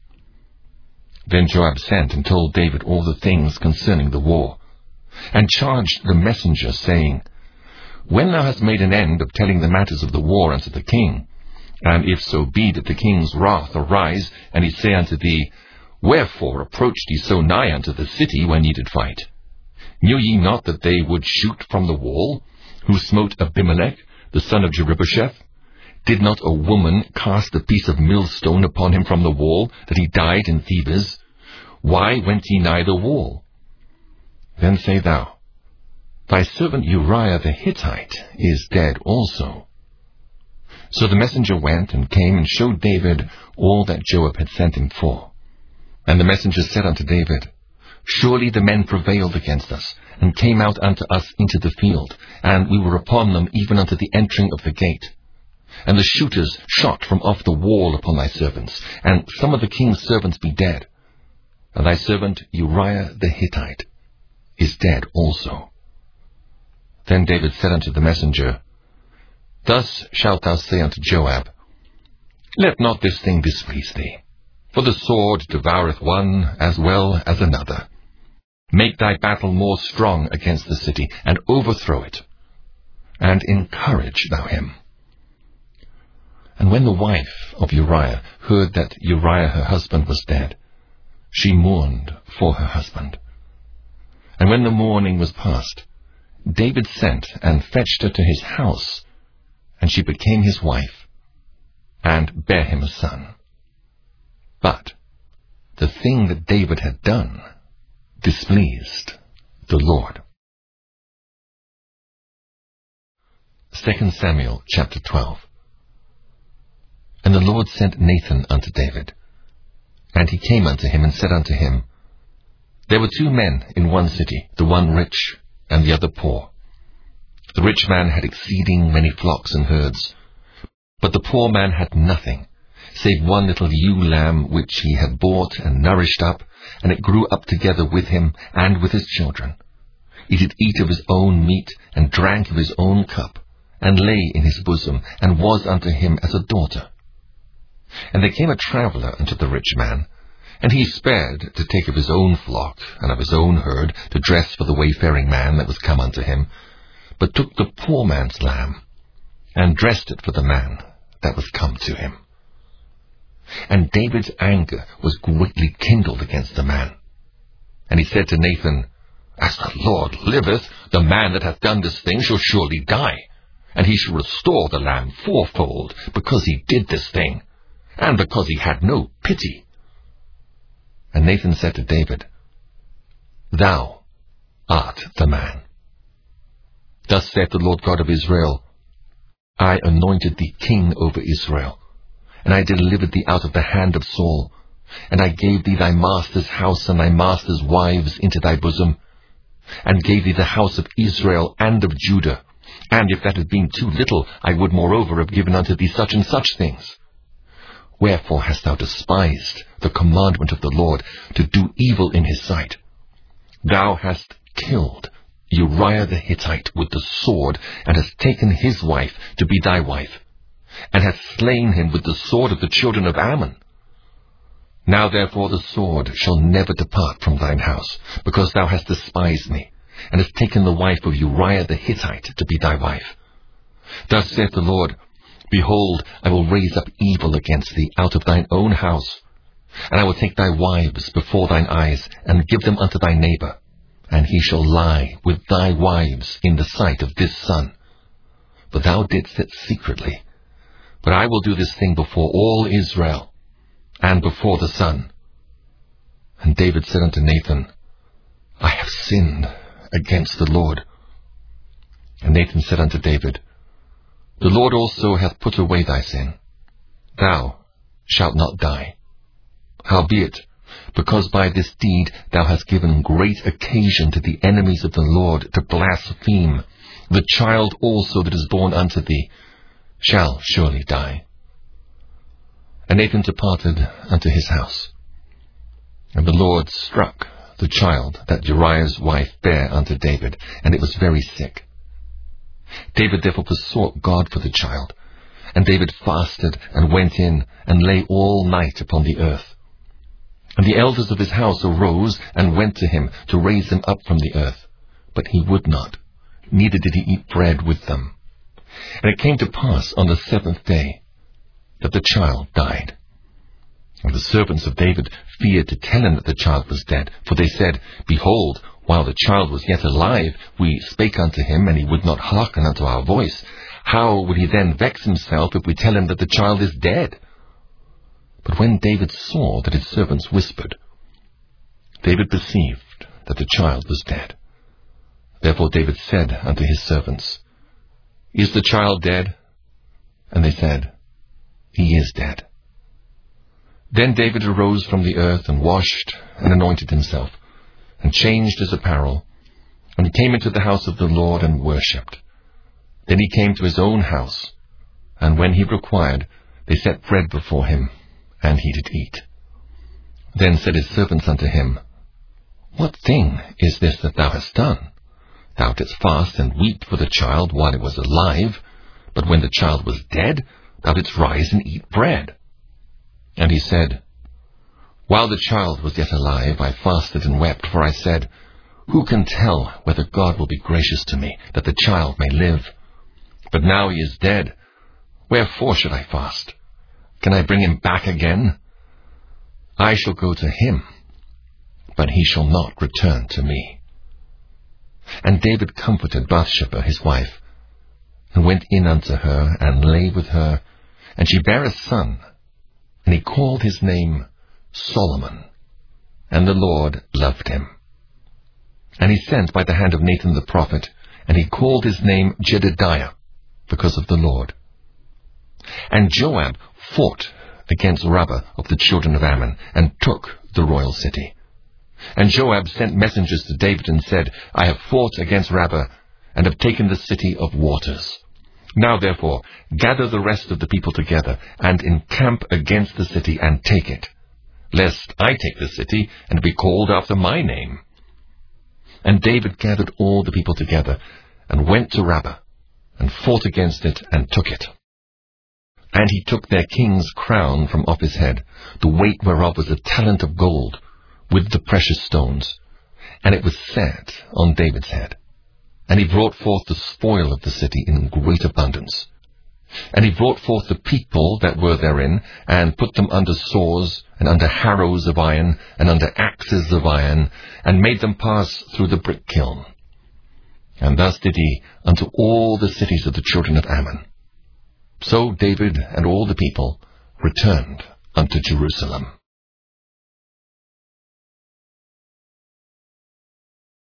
Then Joab sent and told David all the things concerning the war, and charged the messenger, saying, When thou hast made an end of telling the matters of the war unto the king, and if so be that the king's wrath arise, and he say unto thee, Wherefore approached ye so nigh unto the city when ye did fight? Knew ye not that they would shoot from the wall, who smote Abimelech, the son of Jerubbesheth? Did not a woman cast a piece of millstone upon him from the wall, that he died in Thebez? Why went ye nigh the wall? Then say thou, Thy servant Uriah the Hittite is dead also. So the messenger went and came and showed David all that Joab had sent him for. And the messenger said unto David, Surely the men prevailed against us, and came out unto us into the field, and we were upon them even unto the entering of the gate. And the shooters shot from off the wall upon thy servants, and some of the king's servants be dead. And thy servant Uriah the Hittite is dead also. Then David said unto the messenger, Thus shalt thou say unto Joab, Let not this thing displease thee, for the sword devoureth one as well as another. Make thy battle more strong against the city, and overthrow it, and encourage thou him. And when the wife of Uriah heard that Uriah her husband was dead, she mourned for her husband. And when the mourning was past, David sent and fetched her to his house, and she became his wife, and bare him a son. But the thing that David had done displeased the Lord. 2 Samuel chapter 12. And the Lord sent Nathan unto David. And he came unto him, and said unto him, There were 2 men in one city, the one rich, and the other poor. The rich man had exceeding many flocks and herds, but the poor man had nothing, save one little ewe lamb which he had bought and nourished up, and it grew up together with him and with his children. It did eat of his own meat, and drank of his own cup, and lay in his bosom, and was unto him as a daughter. And there came a traveller unto the rich man, and he spared to take of his own flock and of his own herd to dress for the wayfaring man that was come unto him, but took the poor man's lamb, and dressed it for the man that was come to him. And David's anger was greatly kindled against the man. And he said to Nathan, As the Lord liveth, the man that hath done this thing shall surely die, and he shall restore the lamb fourfold, because he did this thing, and because he had no pity. And Nathan said to David, Thou art the man. Thus saith the Lord God of Israel, I anointed thee king over Israel, and I delivered thee out of the hand of Saul, and I gave thee thy master's house and thy master's wives into thy bosom, and gave thee the house of Israel and of Judah, and if that had been too little, I would moreover have given unto thee such and such things. Wherefore hast thou despised the commandment of the Lord, to do evil in his sight? Thou hast killed Uriah the Hittite with the sword, and hast taken his wife to be thy wife, and hast slain him with the sword of the children of Ammon. Now therefore the sword shall never depart from thine house, because thou hast despised me, and hast taken the wife of Uriah the Hittite to be thy wife. Thus saith the Lord, Behold, I will raise up evil against thee out of thine own house, and I will take thy wives before thine eyes, and give them unto thy neighbor, and he shall lie with thy wives in the sight of this sun. For thou didst it secretly, but I will do this thing before all Israel, and before the sun. And David said unto Nathan, I have sinned against the Lord. And Nathan said unto David, The Lord also hath put away thy sin. Thou shalt not die. Howbeit, because by this deed thou hast given great occasion to the enemies of the Lord to blaspheme, the child also that is born unto thee shall surely die. And Nathan departed unto his house. And the Lord struck the child that Uriah's wife bare unto David, and it was very sick. David therefore besought God for the child, and David fasted and went in and lay all night upon the earth. And the elders of his house arose and went to him to raise him up from the earth, but he would not, neither did he eat bread with them. And it came to pass on the 7th day that the child died. And the servants of David feared to tell him that the child was dead, for they said, Behold, while the child was yet alive, we spake unto him, and he would not hearken unto our voice. How would he then vex himself if we tell him that the child is dead? But when David saw that his servants whispered, David perceived that the child was dead. Therefore David said unto his servants, Is the child dead? And they said, He is dead. Then David arose from the earth, and washed, and anointed himself, and changed his apparel, and he came into the house of the Lord, and worshipped. Then he came to his own house, and when he required, they set bread before him, and he did eat. Then said his servants unto him, What thing is this that thou hast done? Thou didst fast and weep for the child while it was alive, but when the child was dead, thou didst rise and eat bread. And he said, While the child was yet alive, I fasted and wept, for I said, Who can tell whether God will be gracious to me, that the child may live? But now he is dead. Wherefore should I fast? Can I bring him back again? I shall go to him, but he shall not return to me. And David comforted Bathsheba his wife, and went in unto her, and lay with her, and she bare a son, and he called his name Solomon, and the Lord loved him. And he sent by the hand of Nathan the prophet, and he called his name Jedediah, because of the Lord. And Joab fought against Rabbah of the children of Ammon, and took the royal city. And Joab sent messengers to David, and said, I have fought against Rabbah, and have taken the city of waters. Now therefore gather the rest of the people together, and encamp against the city, and take it, lest I take the city, and be called after my name. And David gathered all the people together, and went to Rabbah, and fought against it, and took it. And he took their king's crown from off his head, the weight whereof was a talent of gold, with the precious stones, and it was set on David's head. And he brought forth the spoil of the city in great abundance. And he brought forth the people that were therein, and put them under saws, and under harrows of iron, and under axes of iron, and made them pass through the brick kiln. And thus did he unto all the cities of the children of Ammon. So David and all the people returned unto Jerusalem.